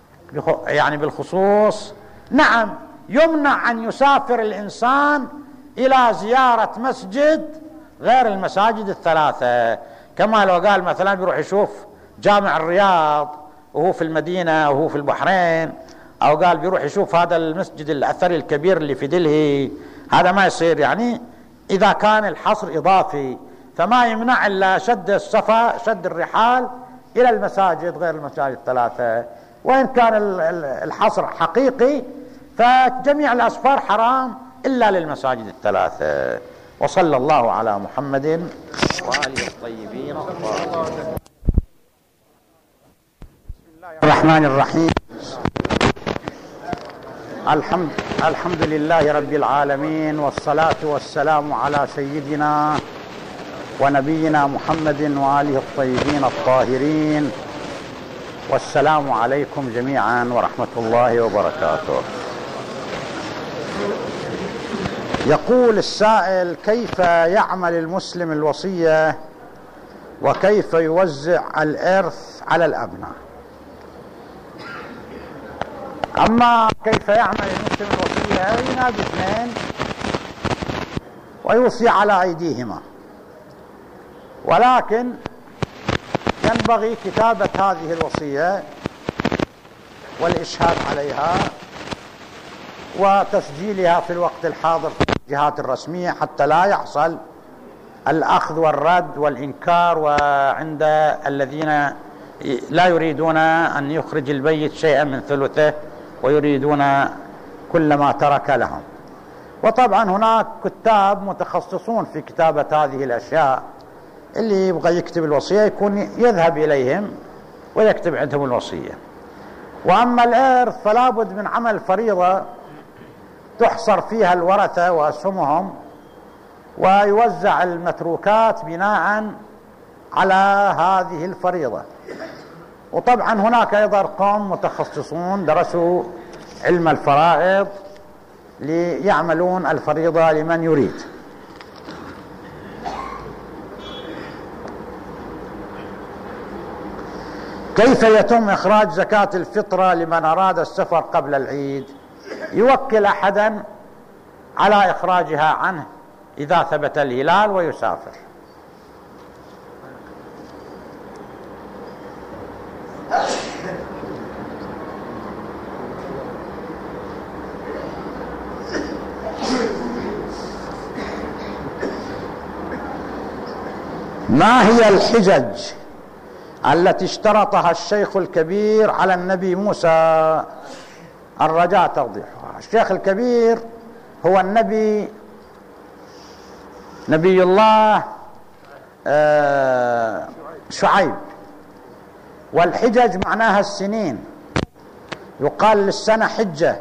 يعني بالخصوص. نعم، يمنع أن يسافر الإنسان إلى زيارة مسجد غير المساجد الثلاثة. كما لو قال مثلا بيروح يشوف جامع الرياض وهو في المدينة وهو في البحرين، أو قال بيروح يشوف هذا المسجد الأثري الكبير اللي في دلهي، هذا ما يصير. يعني إذا كان الحصر إضافي فما يمنع إلا شد السفر شد الرحال إلى المساجد غير المساجد الثلاثة. وإن كان الحصر حقيقي فجميع الأسفار حرام إلا للمساجد الثلاثة. وصلى الله على محمد وآله الطيبين الطاهرين. الرحمن الرحيم. الحمد الحمد لله رب العالمين، والصلاة والسلام على سيدنا ونبينا محمد وآله الطيبين الطاهرين. والسلام عليكم جميعا ورحمة الله وبركاته. يقول السائل: كيف يعمل المسلم الوصية وكيف يوزع الإرث على الأبناء؟ أما كيف يعمل المسلم الوصية، ينادي اثنين ويوصي على أيديهما، ولكن ينبغي كتابة هذه الوصية والإشهاد عليها وتسجيلها في الوقت الحاضر في الجهات الرسمية حتى لا يحصل الأخذ والرد والإنكار، وعند الذين لا يريدون أن يخرج البيت شيئا من ثلثه ويريدون كل ما ترك لهم. وطبعا هناك كتاب متخصصون في كتابة هذه الأشياء، اللي يبغى يكتب الوصية يكون يذهب إليهم ويكتب عندهم الوصية. وأما الإرث فلا بد من عمل فريضة تحصر فيها الورثة وأسهمهم، ويوزع المتروكات بناء على هذه الفريضة. وطبعا هناك أيضا قوم متخصصون درسوا علم الفرائض ليعملون الفريضة لمن يريد. كيف يتم إخراج زكاة الفطرة لمن أراد السفر قبل العيد؟ يوكل أحدا على إخراجها عنه إذا ثبت الهلال ويسافر. ما هي الحجج التي اشترطها الشيخ الكبير على النبي موسى؟ الرجاء توضيحها. الشيخ الكبير هو النبي نبي الله شعيب، والحجج معناها السنين، يقال للسنة حجة.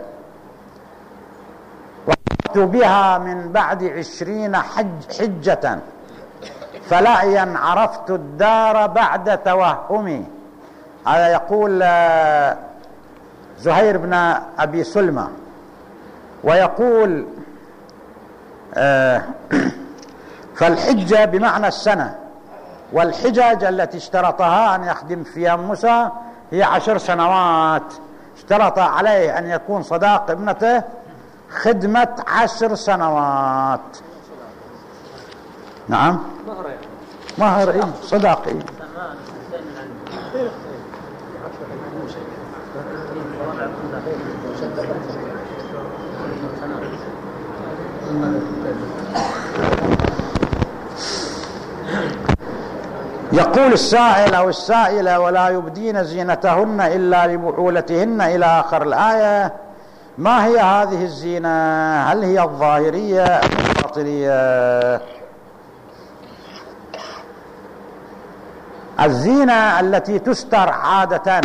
وقت بها من بعد عشرين حج حجة فلعيا عرفت الدار بعد توهمي. هذا يقول زهير بن أبي سلمى. ويقول فالحجة بمعنى السنة، والحجج التي اشترطها أن يخدم فيها موسى هي عشر سنوات. اشترط عليه أن يكون صداق ابنته خدمة عشر سنوات. نعم مهر إيه صداق إيه. يقول السائل أو السائلة: ولا يبدين زينتهن إلا لبعولتهن إلى آخر الآية. ما هي هذه الزينة؟ هل هي الظاهرية أم الباطنية؟ الزينة التي تستر عادة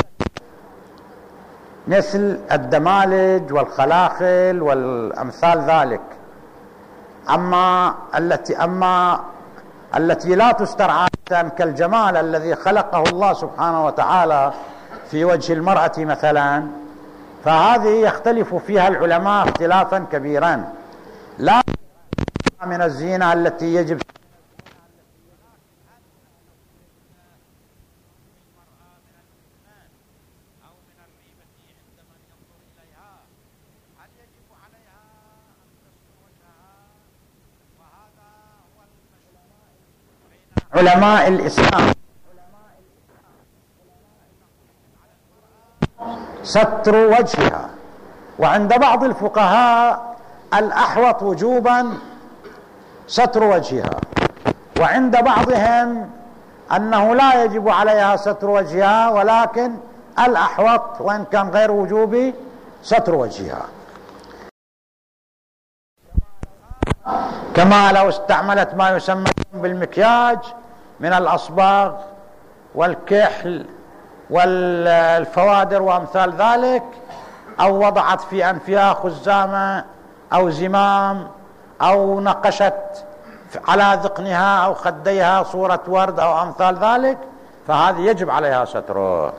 مثل الدمالج والخلاخل والأمثال ذلك. أما التي أما التي لا تستر عادة كالجمال الذي خلقه الله سبحانه وتعالى في وجه المرأة مثلا، فهذه يختلف فيها العلماء اختلافا كبيرا. لا من الزينة التي يجب علماء الإسلام ستر وجهها، وعند بعض الفقهاء الأحوط وجوبا ستر وجهها، وعند بعضهم أنه لا يجب عليها ستر وجهها، ولكن الأحوط وإن كان غير وجوبي ستر وجهها، كما لو استعملت ما يسمى بالمكياج من الأصباغ والكحل والفوادر وأمثال ذلك، أو وضعت في أنفها خزامة أو زمام، أو نقشت على ذقنها أو خديها صورة ورد أو أمثال ذلك، فهذه يجب عليها ستره.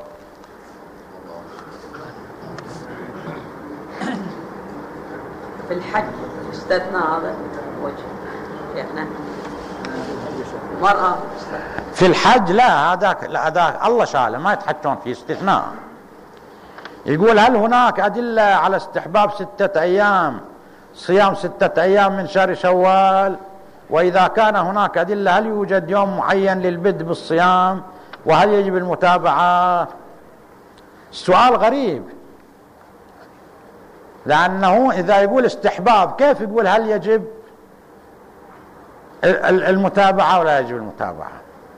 في الحج استثنى هذا وجه شيخنا مرأة في الحج لا، هذاك لا هذاك الله شاله ما يتحجون فيه استثناء. يقول هل هناك أدلة على استحباب ستة أيام صيام ستة أيام من شهر شوال؟ وإذا كان هناك أدلة هل يوجد يوم معين للبدء بالصيام؟ وهل يجب المتابعة؟ السؤال غريب، لأنه إذا يقول استحباب كيف يقول هل يجب المتابعة ولا يجب المتابعة؟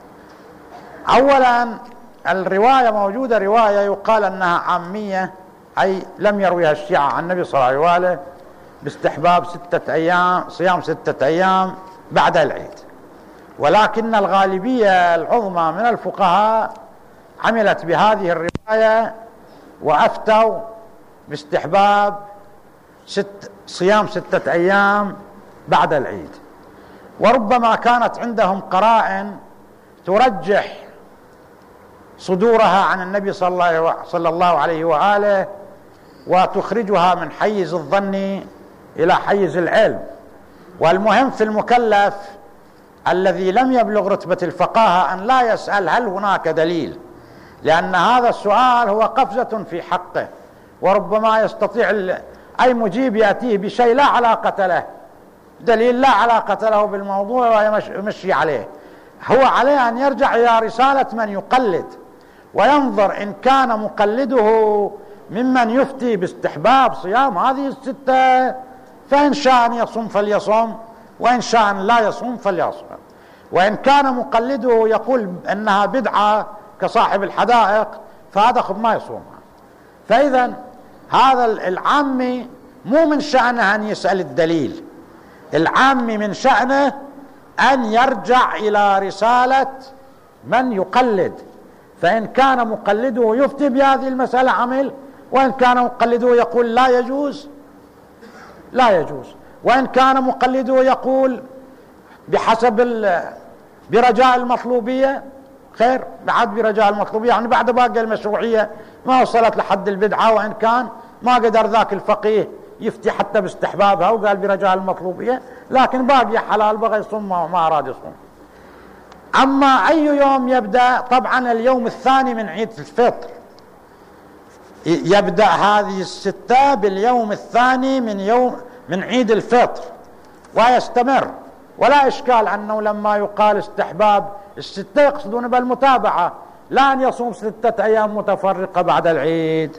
أولا الرواية موجودة رواية يقال أنها عامية، أي لم يرويها الشيعة عن النبي صلى الله عليه وآله باستحباب ستة أيام صيام ستة أيام بعد العيد، ولكن الغالبية العظمى من الفقهاء عملت بهذه الرواية وأفتوا باستحباب ست صيام ستة أيام بعد العيد. وربما كانت عندهم قرائن ترجح صدورها عن النبي صلى الله عليه وآله وتخرجها من حيز الظن إلى حيز العلم. والمهم في المكلف الذي لم يبلغ رتبة الفقاهة أن لا يسأل هل هناك دليل، لأن هذا السؤال هو قفزة في حقه، وربما يستطيع أي مجيب يأتيه بشيء لا علاقة له، دليل لا علاقة له بالموضوع ويمشي عليه. هو عليه أن يرجع إلى رسالة من يقلد وينظر إن كان مقلده ممن يفتي باستحباب صيام هذه الستة، فإن شاء أن يصوم فليصوم، وإن شاء أن لا يصوم فليصوم. وإن كان مقلده يقول أنها بدعة كصاحب الحدائق فهذا خب ما يصومها. فإذا هذا العامي مو من شأنه أن يسأل الدليل، العامي من شأنه أن يرجع إلى رسالة من يقلد، فإن كان مقلده يفتي بهذه المسألة عمل، وإن كان مقلده يقول لا يجوز لا يجوز، وإن كان مقلده يقول بحسب برجاء المطلوبية خير، بعد برجاء المطلوبية يعني بعد باقي المشروعية ما وصلت لحد البدعة، وإن كان ما قدر ذاك الفقيه يفتي حتى باستحبابها وقال برجاء المطلوبية، لكن باقي حلال بغى يصوم ما أراد يصوم. أما أي يوم يبدأ؟ طبعا اليوم الثاني من عيد الفطر يبدأ هذه الستة باليوم الثاني من يوم من عيد الفطر ويستمر، ولا إشكال أنه لما يقال استحباب الستة يقصدون بالمتابعة، لا أن يصوم ستة أيام متفرقة بعد العيد.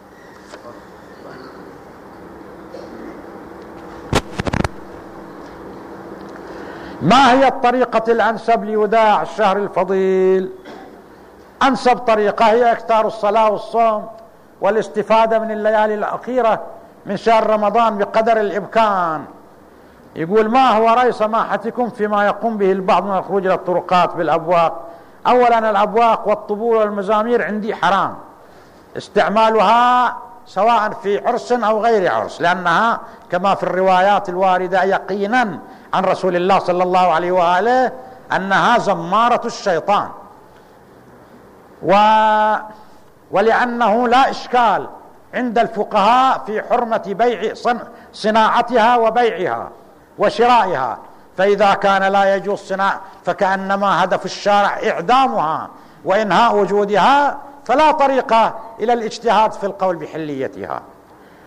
ما هي الطريقة الأنسب لوداع الشهر الفضيل؟ أنسب طريقة هي إكثار الصلاة والصوم والاستفادة من الليالي الأخيرة من شهر رمضان بقدر الإمكان. يقول ما هو رأي سماحتكم فيما يقوم به البعض من الخروج إلى الطرقات بالأبواق؟ أولا الأبواق والطبول والمزامير عندي حرام استعمالها سواء في عرس أو غير عرس، لأنها كما في الروايات الواردة يقينا عن رسول الله صلى الله عليه وآله أنها زمارة الشيطان، و... ولأنه لا إشكال عند الفقهاء في حرمة بيع صن... صناعتها وبيعها وشرائها، فإذا كان لا يجوز صناعة فكأنما هدف الشارع إعدامها وإنهاء وجودها، فلا طريق إلى الاجتهاد في القول بحليتها.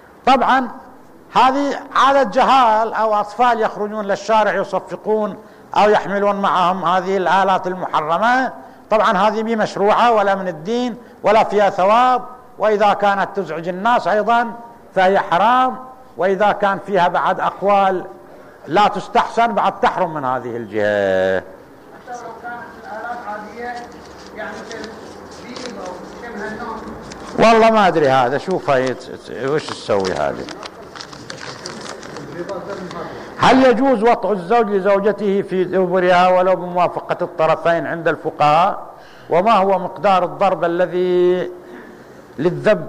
طبعا هذه عادة جهال أو أطفال يخرجون للشارع يصفقون أو يحملون معهم هذه الآلات المحرمة، طبعا هذه مي مشروعة ولا من الدين ولا فيها ثواب، وإذا كانت تزعج الناس أيضا فهي حرام، وإذا كان فيها بعد أقوال لا تستحسن بعد تحرم من هذه الجهة. حتى لو كانت الآلات عادية يعني كالبيض أو شبه النوم. والله ما أدري هذا، شوف هاي وش تسوي هذه. هل يجوز وطء الزوج لزوجته في دبرها ولو بموافقة الطرفين عند الفقهاء؟ وما هو مقدار الضرب الذي للذب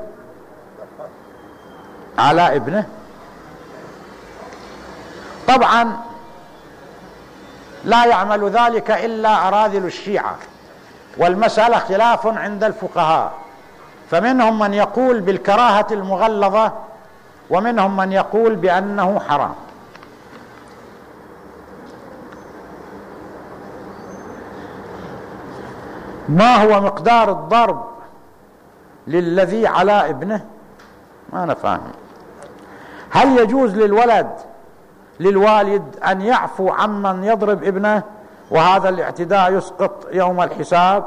على ابنه؟ طبعا لا يعمل ذلك إلا أراذل الشيعة، والمسألة خلاف عند الفقهاء، فمنهم من يقول بالكراهة المغلظة ومنهم من يقول بأنه حرام. ما هو مقدار الضرب للذي على ابنه؟ ما أنا فاهم. هل يجوز للولد للوالد أن يعفو عمن يضرب ابنه وهذا الاعتداء يسقط يوم الحساب؟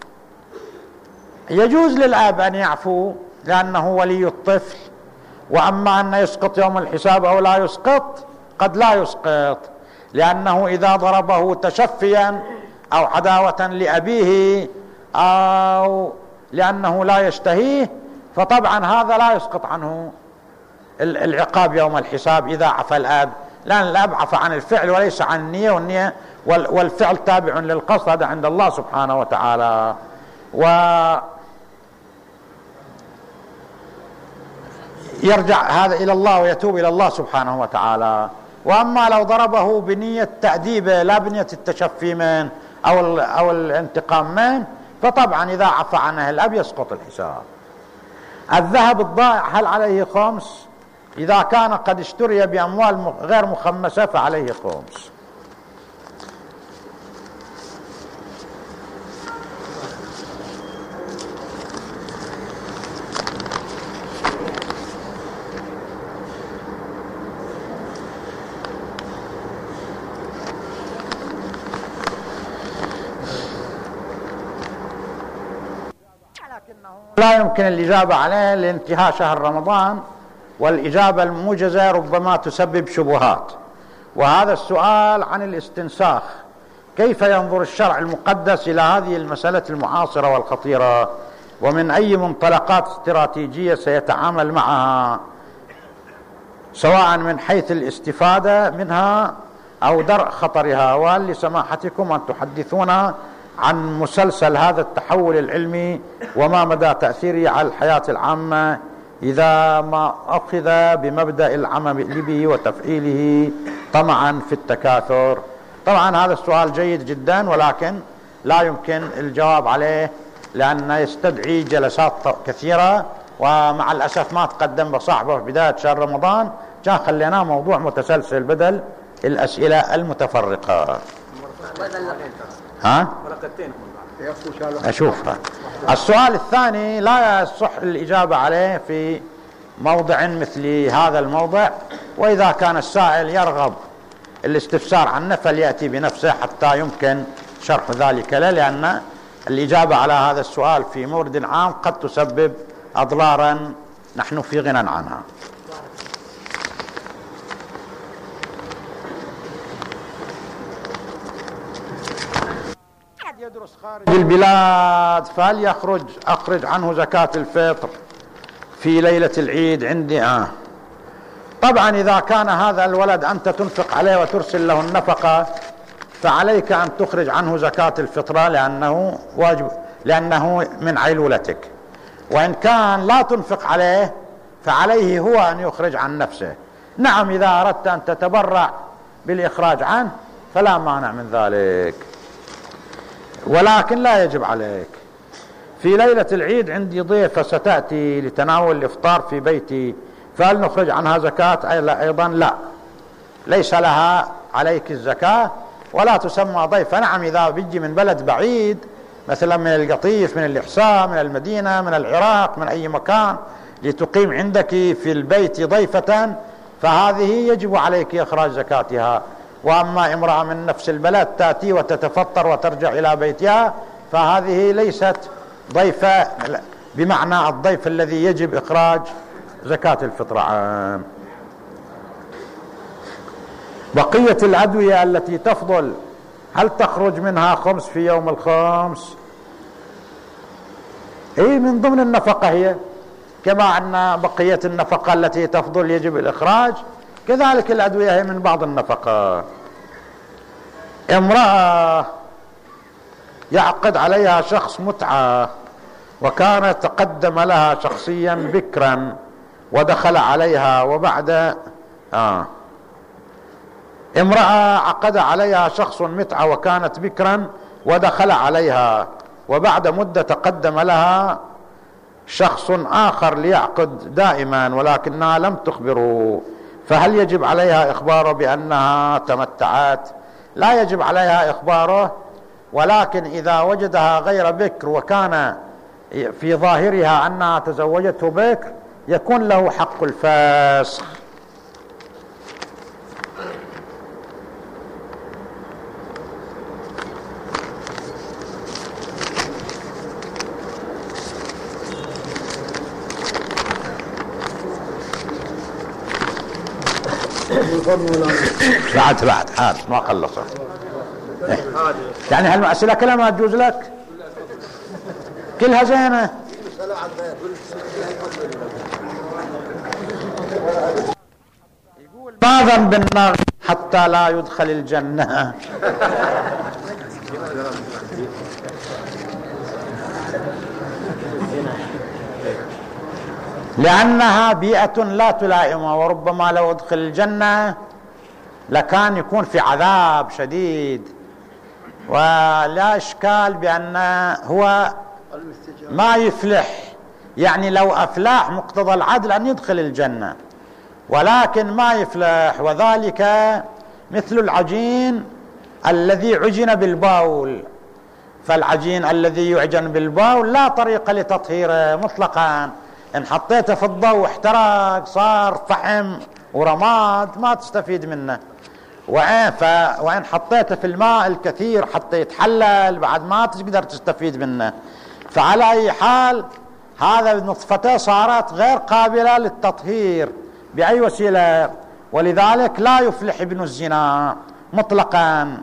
يجوز للأب أن يعفو لأنه ولي الطفل، وأما أن يسقط يوم الحساب أو لا يسقط قد لا يسقط، لأنه إذا ضربه تشفيا أو عداوة لأبيه أو لأنه لا يشتهيه فطبعا هذا لا يسقط عنه العقاب يوم الحساب إذا عفى الأب، لأن الأب عفى عن الفعل وليس عن النية، والنية والفعل تابع للقصد، هذا عند الله سبحانه وتعالى. ويرجع هذا إلى الله ويتوب إلى الله سبحانه وتعالى. وأما لو ضربه بنية تأديبه لا بنية التشفي من أو, أو الانتقام من، فطبعا إذا عفى عنه الأب يسقط الحساب. الذهب الضائع هل عليه خمس؟ إذا كان قد اشتري بأموال غير مخمسة فعليه خمس. لا يمكن الإجابة عليه لانتهاء شهر رمضان، والإجابة الموجزة ربما تسبب شبهات. وهذا السؤال عن الاستنساخ، كيف ينظر الشرع المقدس إلى هذه المسألة المعاصرة والخطيرة، ومن أي منطلقات استراتيجية سيتعامل معها، سواء من حيث الاستفادة منها أو درء خطرها؟ وهل لسماحتكم أن تحدثونا عن مسلسل هذا التحول العلمي وما مدى تأثيره على الحياة العامة إذا ما أخذ بمبدأ العمل به وتفعيله طمعا في التكاثر؟ طبعا هذا السؤال جيد جدا، ولكن لا يمكن الجواب عليه لأنه يستدعي جلسات كثيرة، ومع الأسف ما تقدم بصاحبه في بداية شهر رمضان، كان خليناه موضوع متسلسل بدل الأسئلة المتفرقة. ها؟ أشوفها. السؤال الثاني لا يصح الإجابة عليه في موضع مثل هذا الموضع، وإذا كان السائل يرغب الاستفسار عنه فليأتي بنفسه حتى يمكن شرح ذلك له، لأن الإجابة على هذا السؤال في مورد عام قد تسبب أضرارا نحن في غنى عنها. يدرس خارج البلاد فهل يخرج أخرج عنه زكاة الفطر في ليلة العيد عندي؟ آه. طبعا إذا كان هذا الولد أنت تنفق عليه وترسل له النفقة فعليك أن تخرج عنه زكاة الفطرة، لأنه واجب، لأنه من عيلولتك. وإن كان لا تنفق عليه فعليه هو أن يخرج عن نفسه. نعم إذا أردت أن تتبرع بالإخراج عنه فلا مانع من ذلك، ولكن لا يجب عليك. في ليلة العيد عندي ضيفة ستأتي لتناول الإفطار في بيتي، فهل نخرج عنها زكاة؟ أيضا لا، ليس لها عليك الزكاة ولا تسمى ضيفة. نعم إذا بيجي من بلد بعيد مثلا من القطيف، من الإحساء، من المدينة، من العراق، من أي مكان لتقيم عندك في البيت ضيفة، فهذه يجب عليك إخراج زكاتها. وأما امرأة من نفس البلد تأتي وتتفطر وترجع إلى بيتها فهذه ليست ضيفة بمعنى الضيف الذي يجب إخراج زكاة الفطر عام. بقية الأدوية التي تفضل هل تخرج منها خمس في يوم الخمس؟ اي من ضمن النفقة هي، كما أن بقية النفقة التي تفضل يجب الإخراج كذلك الأدوية هي من بعض النفقة. امرأة يعقد عليها شخص متعة وكان تقدم لها شخصيا بكرا ودخل عليها وبعد آه امرأة عقد عليها شخص متعة وكانت بكرا ودخل عليها وبعد مدة تقدم لها شخص آخر ليعقد دائما ولكنها لم تخبره، فهل يجب عليها إخباره بأنها تمتعت؟ لا يجب عليها إخباره، ولكن إذا وجدها غير بكر وكان في ظاهرها أنها تزوجته بكر يكون له حق الفسخ. بعد بعد حاج ما خلصت يعني هالأسئلة كلها ما تجوز لك كلها زينة. يقول ما ذنب النار حتى لا يدخل الجنة لأنها بيئة لا تلائمها، وربما لو أدخل الجنة لكان يكون في عذاب شديد، ولا إشكال بأن هو ما يفلح، يعني لو أفلاح مقتضى العدل أن يدخل الجنة ولكن ما يفلح، وذلك مثل العجين الذي عجن بالبول، فالعجين الذي يعجن بالبول لا طريقة لتطهيره مطلقا، إن حطيته في الضوء احترق صار فحم ورماد ما تستفيد منه، وإن, ف... وإن حطيته في الماء الكثير حتى يتحلل بعد ما تقدر تستفيد منه. فعلى أي حال هذا نطفته صارت غير قابلة للتطهير بأي وسيلة، ولذلك لا يفلح ابن الزنا مطلقا،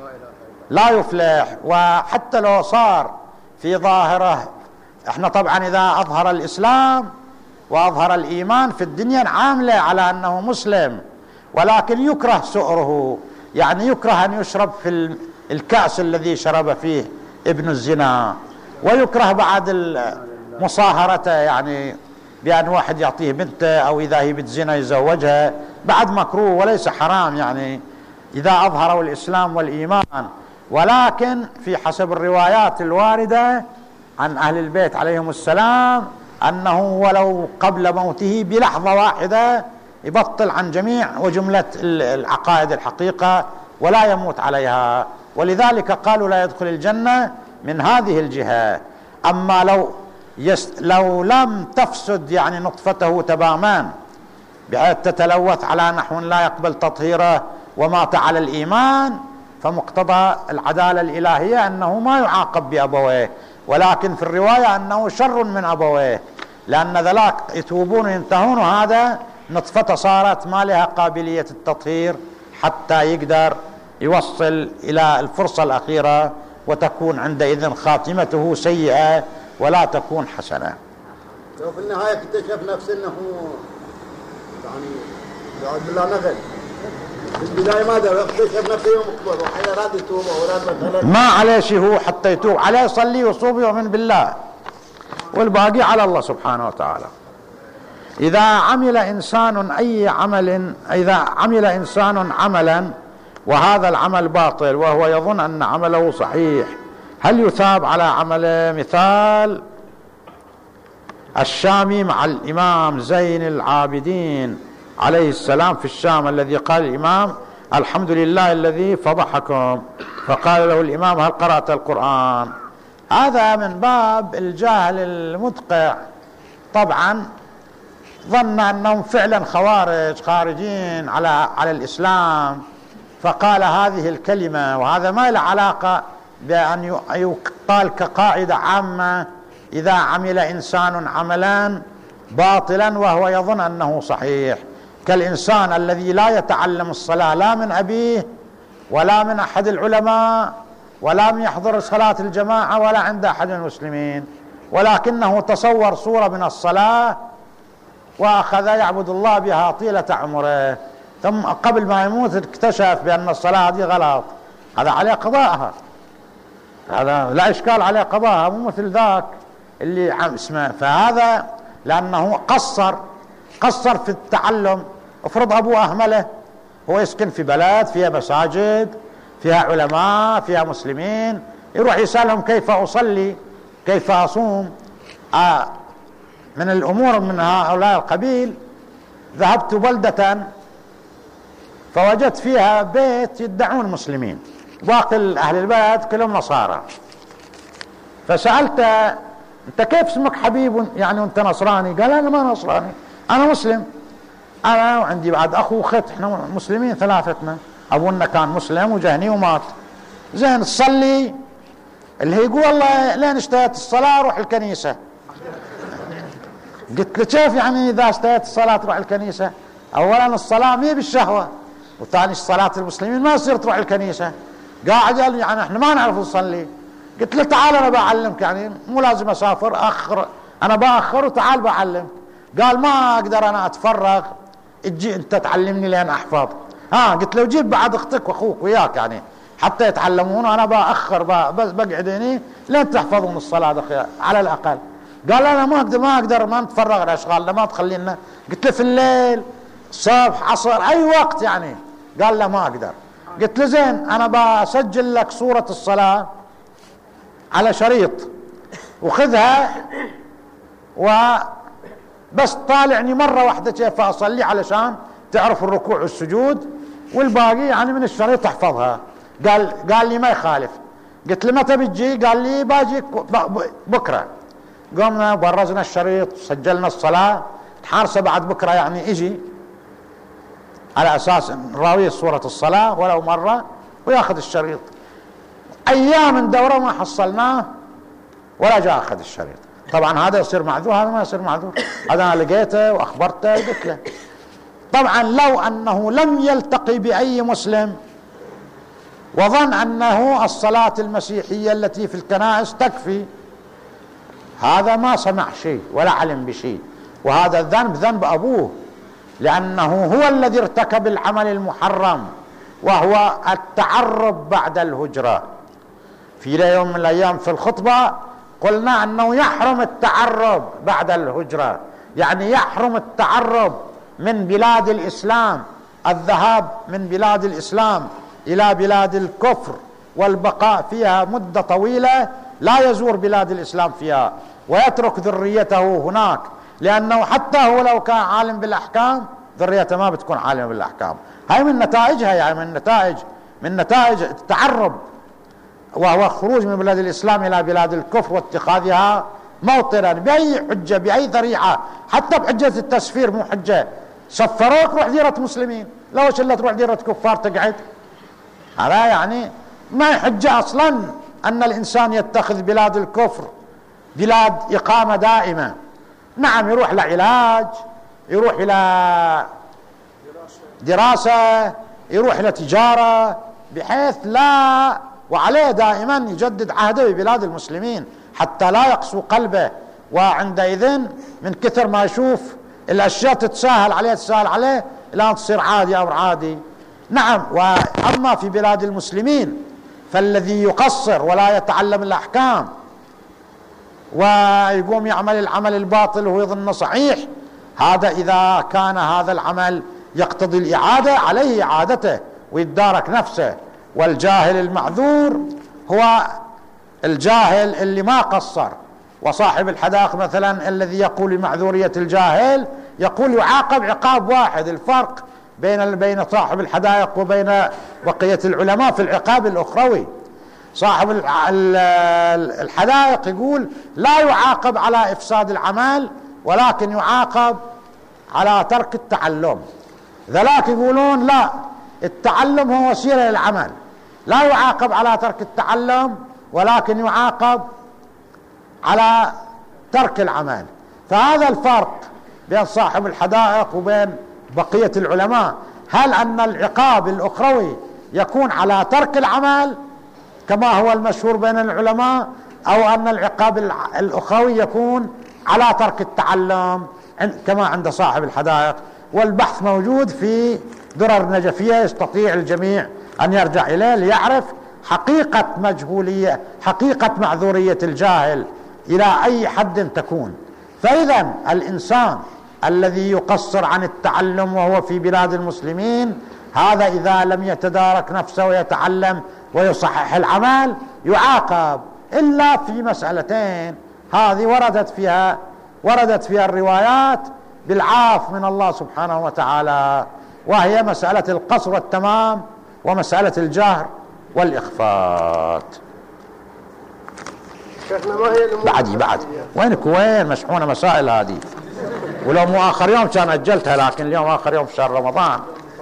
لا يفلح. وحتى لو صار في ظاهره، احنا طبعا إذا أظهر الإسلام وأظهر الإيمان في الدنيا عاملة على أنه مسلم، ولكن يكره سؤره، يعني يكره أن يشرب في الكأس الذي شرب فيه ابن الزنا، ويكره بعد مصاهرته، يعني بأن واحد يعطيه بنته أو إذا هي بنت زنا يزوجها بعد مكروه وليس حرام، يعني إذا أظهروا الإسلام والإيمان. ولكن في حسب الروايات الواردة عن أهل البيت عليهم السلام أنه ولو قبل موته بلحظة واحدة يبطل عن جميع وجملة العقائد الحقيقة ولا يموت عليها، ولذلك قالوا لا يدخل الجنة من هذه الجهة. أما لو يست لو لم تفسد يعني نطفته تماما بحيث تتلوث على نحو لا يقبل تطهيره ومات على الإيمان، فمقتضى العدالة الإلهية أنه ما يعاقب بأبويه، ولكن في الرواية أنه شر من أبويه، لأن ذلاك يتوبون وينتهون، وهذا نطفة صارت ما لها قابلية التطهير حتى يقدر يوصل إلى الفرصة الأخيرة، وتكون عندئذ خاتمته سيئة ولا تكون حسنة. لو في النهاية اكتشف نفسه أنه يعني يعود بالله نغل في البداية ماذا اكتشف نفسه يوم أكبر وحين أراد يتوب وأراد مثلا ما عليه شيء هو حتى يتوب، عليه يصلي ويصوم ويؤمن بالله، والباقي على الله سبحانه وتعالى. إذا عمل إنسان أي عمل إذا عمل إنسان عملا وهذا العمل باطل وهو يظن أن عمله صحيح، هل يثاب على عمله؟ مثال الشامي مع الإمام زين العابدين عليه السلام في الشام، الذي قال الإمام الحمد لله الذي فضحكم، فقال له الإمام هل قرأت القرآن؟ هذا من باب الجاهل المدقع، طبعا ظن أنهم فعلا خوارج خارجين على على الإسلام، فقال هذه الكلمة، وهذا ما له علاقة بأن يقال كقاعدة عامة إذا عمل إنسان عملا باطلا وهو يظن أنه صحيح، كالإنسان الذي لا يتعلم الصلاة لا من أبيه ولا من أحد العلماء ولا من يحضر صلاة الجماعة ولا عند أحد المسلمين، ولكنه تصور صورة من الصلاة وأخذ يعبد الله بها طيلة عمره، ثم قبل ما يموت اكتشف بأن الصلاة دي غلط، هذا عليه قضاءها، هذا لا إشكال عليه قضاءها، مو مثل ذاك اللي عم اسمه. فهذا لأنه قصر قصر في التعلم. افرض أبوه أهمله، هو يسكن في بلد فيها مساجد فيها علماء فيها مسلمين، يروح يسألهم كيف أصلي كيف أصوم. آه من الأمور من هؤلاء القبيل، ذهبت بلدة فوجدت فيها بيت يدعون مسلمين، باقي أهل البلد كلهم نصارى. فسألته أنت كيف اسمك حبيب يعني وأنت نصراني؟ قال أنا ما نصراني، أنا مسلم، أنا وعندي بعد أخو وأخت، إحنا مسلمين ثلاثتنا، أبونا كان مسلم وجهني ومات. زين تصلي؟ اللي هي يقول والله لين اشتهيت الصلاة أروح الكنيسة. قلت له كيف يعني إذا اشتهيت الصلاة تروح الكنيسة؟ أولا الصلاة مي بالشهوة، وثاني صلاة المسلمين ما يصير تروح الكنيسة. قاعد قال يعني احنا ما نعرف نصلي. قلت له تعال انا بعلمك، يعني مو لازم اسافر اخر، انا باخر وتعال بعلمك. قال ما اقدر انا اتفرغ، تجي انت تعلمني لين احفظ. ها قلت له جيب بعد اختك واخوك وياك يعني حتى يتعلمون، وانا باخر بس بقعد هني لين تحفظون الصلاة دخل على الاقل. قال انا ما اقدر ما اقدر ما نتفرغ لاشغالنا ما تخلينا. قلت له في الليل صبح عصر اي وقت يعني. قال لا ما اقدر. قلت له زين انا بسجل لك صورة الصلاة على شريط وخذها وبس طالعني مرة واحدة كيف اصلي علشان تعرف الركوع والسجود، والباقي يعني من الشريط احفظها. قال قال لي ما يخالف. قلت له متى بتجي؟ قال لي باجيك بكرة. قمنا برزنا الشريط سجلنا الصلاة، تحارسه بعد بكرة يعني اجي على اساس نراويه صورة الصلاة ولو مرة وياخذ الشريط. ايام ندوره ما حصلناه ولا جاء اخذ الشريط. طبعا هذا يصير معذور، هذا ما يصير معذور، هذا انا لقيته واخبرته وقلت له. طبعا لو انه لم يلتقي باي مسلم وظن انه الصلاة المسيحية التي في الكنائس تكفي، هذا ما سمع شيء ولا علم بشيء، وهذا الذنب ذنب ابوه، لانه هو الذي ارتكب العمل المحرم وهو التعرب بعد الهجرة. في يوم من الايام في الخطبة قلنا انه يحرم التعرب بعد الهجرة، يعني يحرم التعرب من بلاد الاسلام، الذهاب من بلاد الاسلام الى بلاد الكفر والبقاء فيها مدة طويلة لا يزور بلاد الاسلام فيها ويترك ذريته هناك، لانه حتى هو لو كان عالم بالاحكام ذريته ما بتكون عالمة بالاحكام. هاي من نتائجها، يعني من نتائج من نتائج التعرب، وهو خروج من بلاد الاسلام الى بلاد الكفر واتخاذها موطنا باي حجه باي ذريعه، حتى بحجه التسفير مو حجه. سفروك روح ديره مسلمين، لو الا تروح ديره كفار تقعد. هذا يعني ما حجه اصلا ان الانسان يتخذ بلاد الكفر بلاد اقامه دائمه. نعم يروح لعلاج، يروح الى دراسه، يروح الى تجاره، بحيث لا، وعليه دائما يجدد عهده ببلاد المسلمين حتى لا يقسو قلبه، وعندئذ من كثر ما يشوف الاشياء تتساهل عليه تتساهل عليه الى تصير عادي امر عادي. نعم. واما في بلاد المسلمين فالذي يقصر ولا يتعلم الاحكام ويقوم يعمل العمل الباطل وهو يظن صحيح، هذا اذا كان هذا العمل يقتضي الاعاده عليه اعادته ويتدارك نفسه. والجاهل المعذور هو الجاهل اللي ما قصر. وصاحب الحدائق مثلا الذي يقول بمعذورية الجاهل يقول يعاقب عقاب واحد. الفرق بين بين صاحب الحدائق وبين بقية العلماء في العقاب الأخروي. صاحب الحدائق يقول لا يعاقب على إفساد العمل ولكن يعاقب على ترك التعلم. ذلاك يقولون لا، التعلم هو وسيلة للعمل، لا يعاقب على ترك التعلم ولكن يعاقب على ترك العمل. فهذا الفرق بين صاحب الحدائق وبين بقية العلماء. هل أن العقاب الأخروي يكون على ترك العمل كما هو المشهور بين العلماء، أو أن العقاب الأخروي يكون على ترك التعلم كما عند صاحب الحدائق؟ والبحث موجود في درر النجفية، يستطيع الجميع أن يرجع إليه ليعرف حقيقة مجهولية، حقيقة معذورية الجاهل إلى أي حد تكون. فإذا الإنسان الذي يقصر عن التعلم وهو في بلاد المسلمين، هذا إذا لم يتدارك نفسه ويتعلم ويصحح العمل يعاقب، إلا في مسألتين هذه وردت فيها وردت فيها الروايات بالعاف من الله سبحانه وتعالى، وهي مسألة القصر والتمام ومسألة الجهر والإخفاء. بعدي بعد وينك وين مشحونة مسائل هذه، ولو مو آخر يوم كان أجلتها، لكن اليوم آخر يوم في شهر رمضان.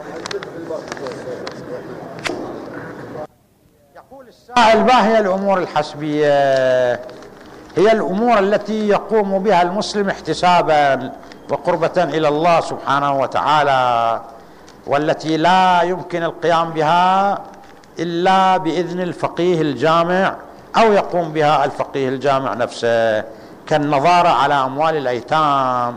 يقول السائل: ما هي الأمور الحسبية؟ هي الأمور التي يقوم بها المسلم احتسابا وقربة إلى الله سبحانه وتعالى، والتي لا يمكن القيام بها إلا بإذن الفقيه الجامع، أو يقوم بها الفقيه الجامع نفسه، كالنظارة على أموال الأيتام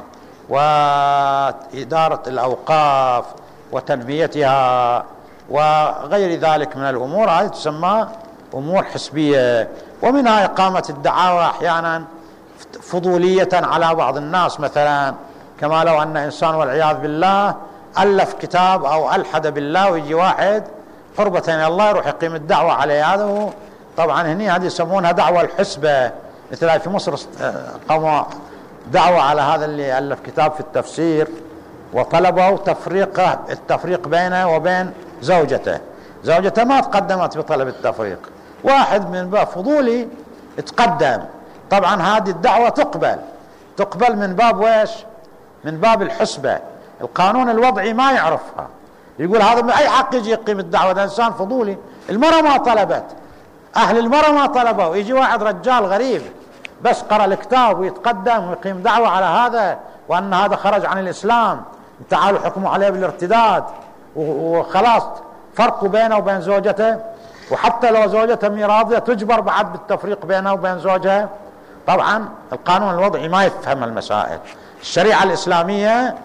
وإدارة الأوقاف وتنميتها وغير ذلك من الأمور. هذه تسمى أمور حسبية. ومنها إقامة الدعاوى أحيانا فضولية على بعض الناس، مثلا كما لو أن إنسان والعياذ بالله ألف كتاب أو ألحد بالله ويجي واحد قربة إلى الله يروح يقيم الدعوة عليه. هذا طبعا هني هذه يسمونها دعوة الحسبة. مثل في مصر قاموا دعوة على هذا اللي ألف كتاب في التفسير وطلبوا تفريقه التفريق بينه وبين زوجته. زوجته ما تقدمت بطلب التفريق، واحد من باب فضولي تقدم. طبعا هذه الدعوة تقبل تقبل من باب ويش؟ من باب الحسبة. القانون الوضعي ما يعرفها، يقول هذا من أي حق يجي يقيم الدعوة؟ ده إنسان فضولي. المرأة ما طلبت، أهل المرأة ما طلبوا، يجي واحد رجال غريب بس قرأ الكتاب ويتقدم ويقيم دعوة على هذا، وأن هذا خرج عن الإسلام، تعالوا حكموا عليه بالارتداد، وخلاص فرقوا بينه وبين زوجته. وحتى لو زوجته مي راضية تجبر بعد بالتفريق بينه وبين زوجها. طبعا القانون الوضعي ما يفهم المسائل، الشريعة الإسلامية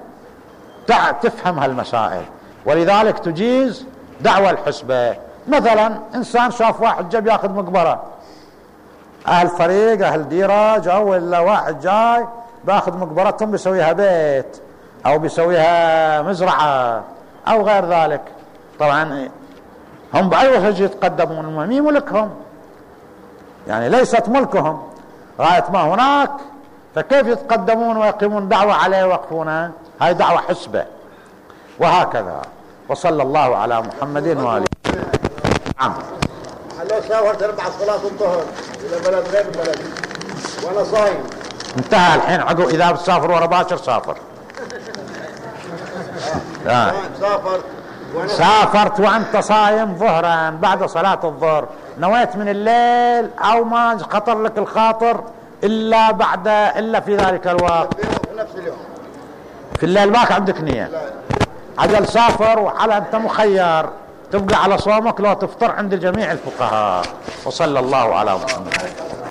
تفهم هالمسائل، ولذلك تجيز دعوة الحسبة. مثلا إنسان شاف واحد جاب ياخذ مقبرة، أهل فريق أهل ديرة جو، ولا واحد جاي باخذ مقبرتهم بيسويها بيت أو بيسويها مزرعة أو غير ذلك. طبعا هم بأي وجه يتقدمون؟ المهم ملكهم، يعني ليست ملكهم غاية ما هناك، فكيف يتقدمون ويقيمون دعوة عليه ويوقفونها؟ هاي دعوة حسبة. وهكذا. وصلى الله على محمد وآله. نعم. لو سافرت اربع صلاة الظهر إلى بلد غير بلد وأنا صايم، انتهى الحين عقب إذا بتسافر ورا باشر سافر. آه. سافر سافرت وأنت صايم ظهرا بعد صلاة الظهر، نويت من الليل أو ما خطر لك الخاطر إلا بعد إلا في ذلك الوقت في نفس اليوم في الليل ماك عندك نية، عجل سافر، وعلى أنت مخير تبقى على صومك لو تفطر عند جميع الفقهاء. وصلى الله على محمد.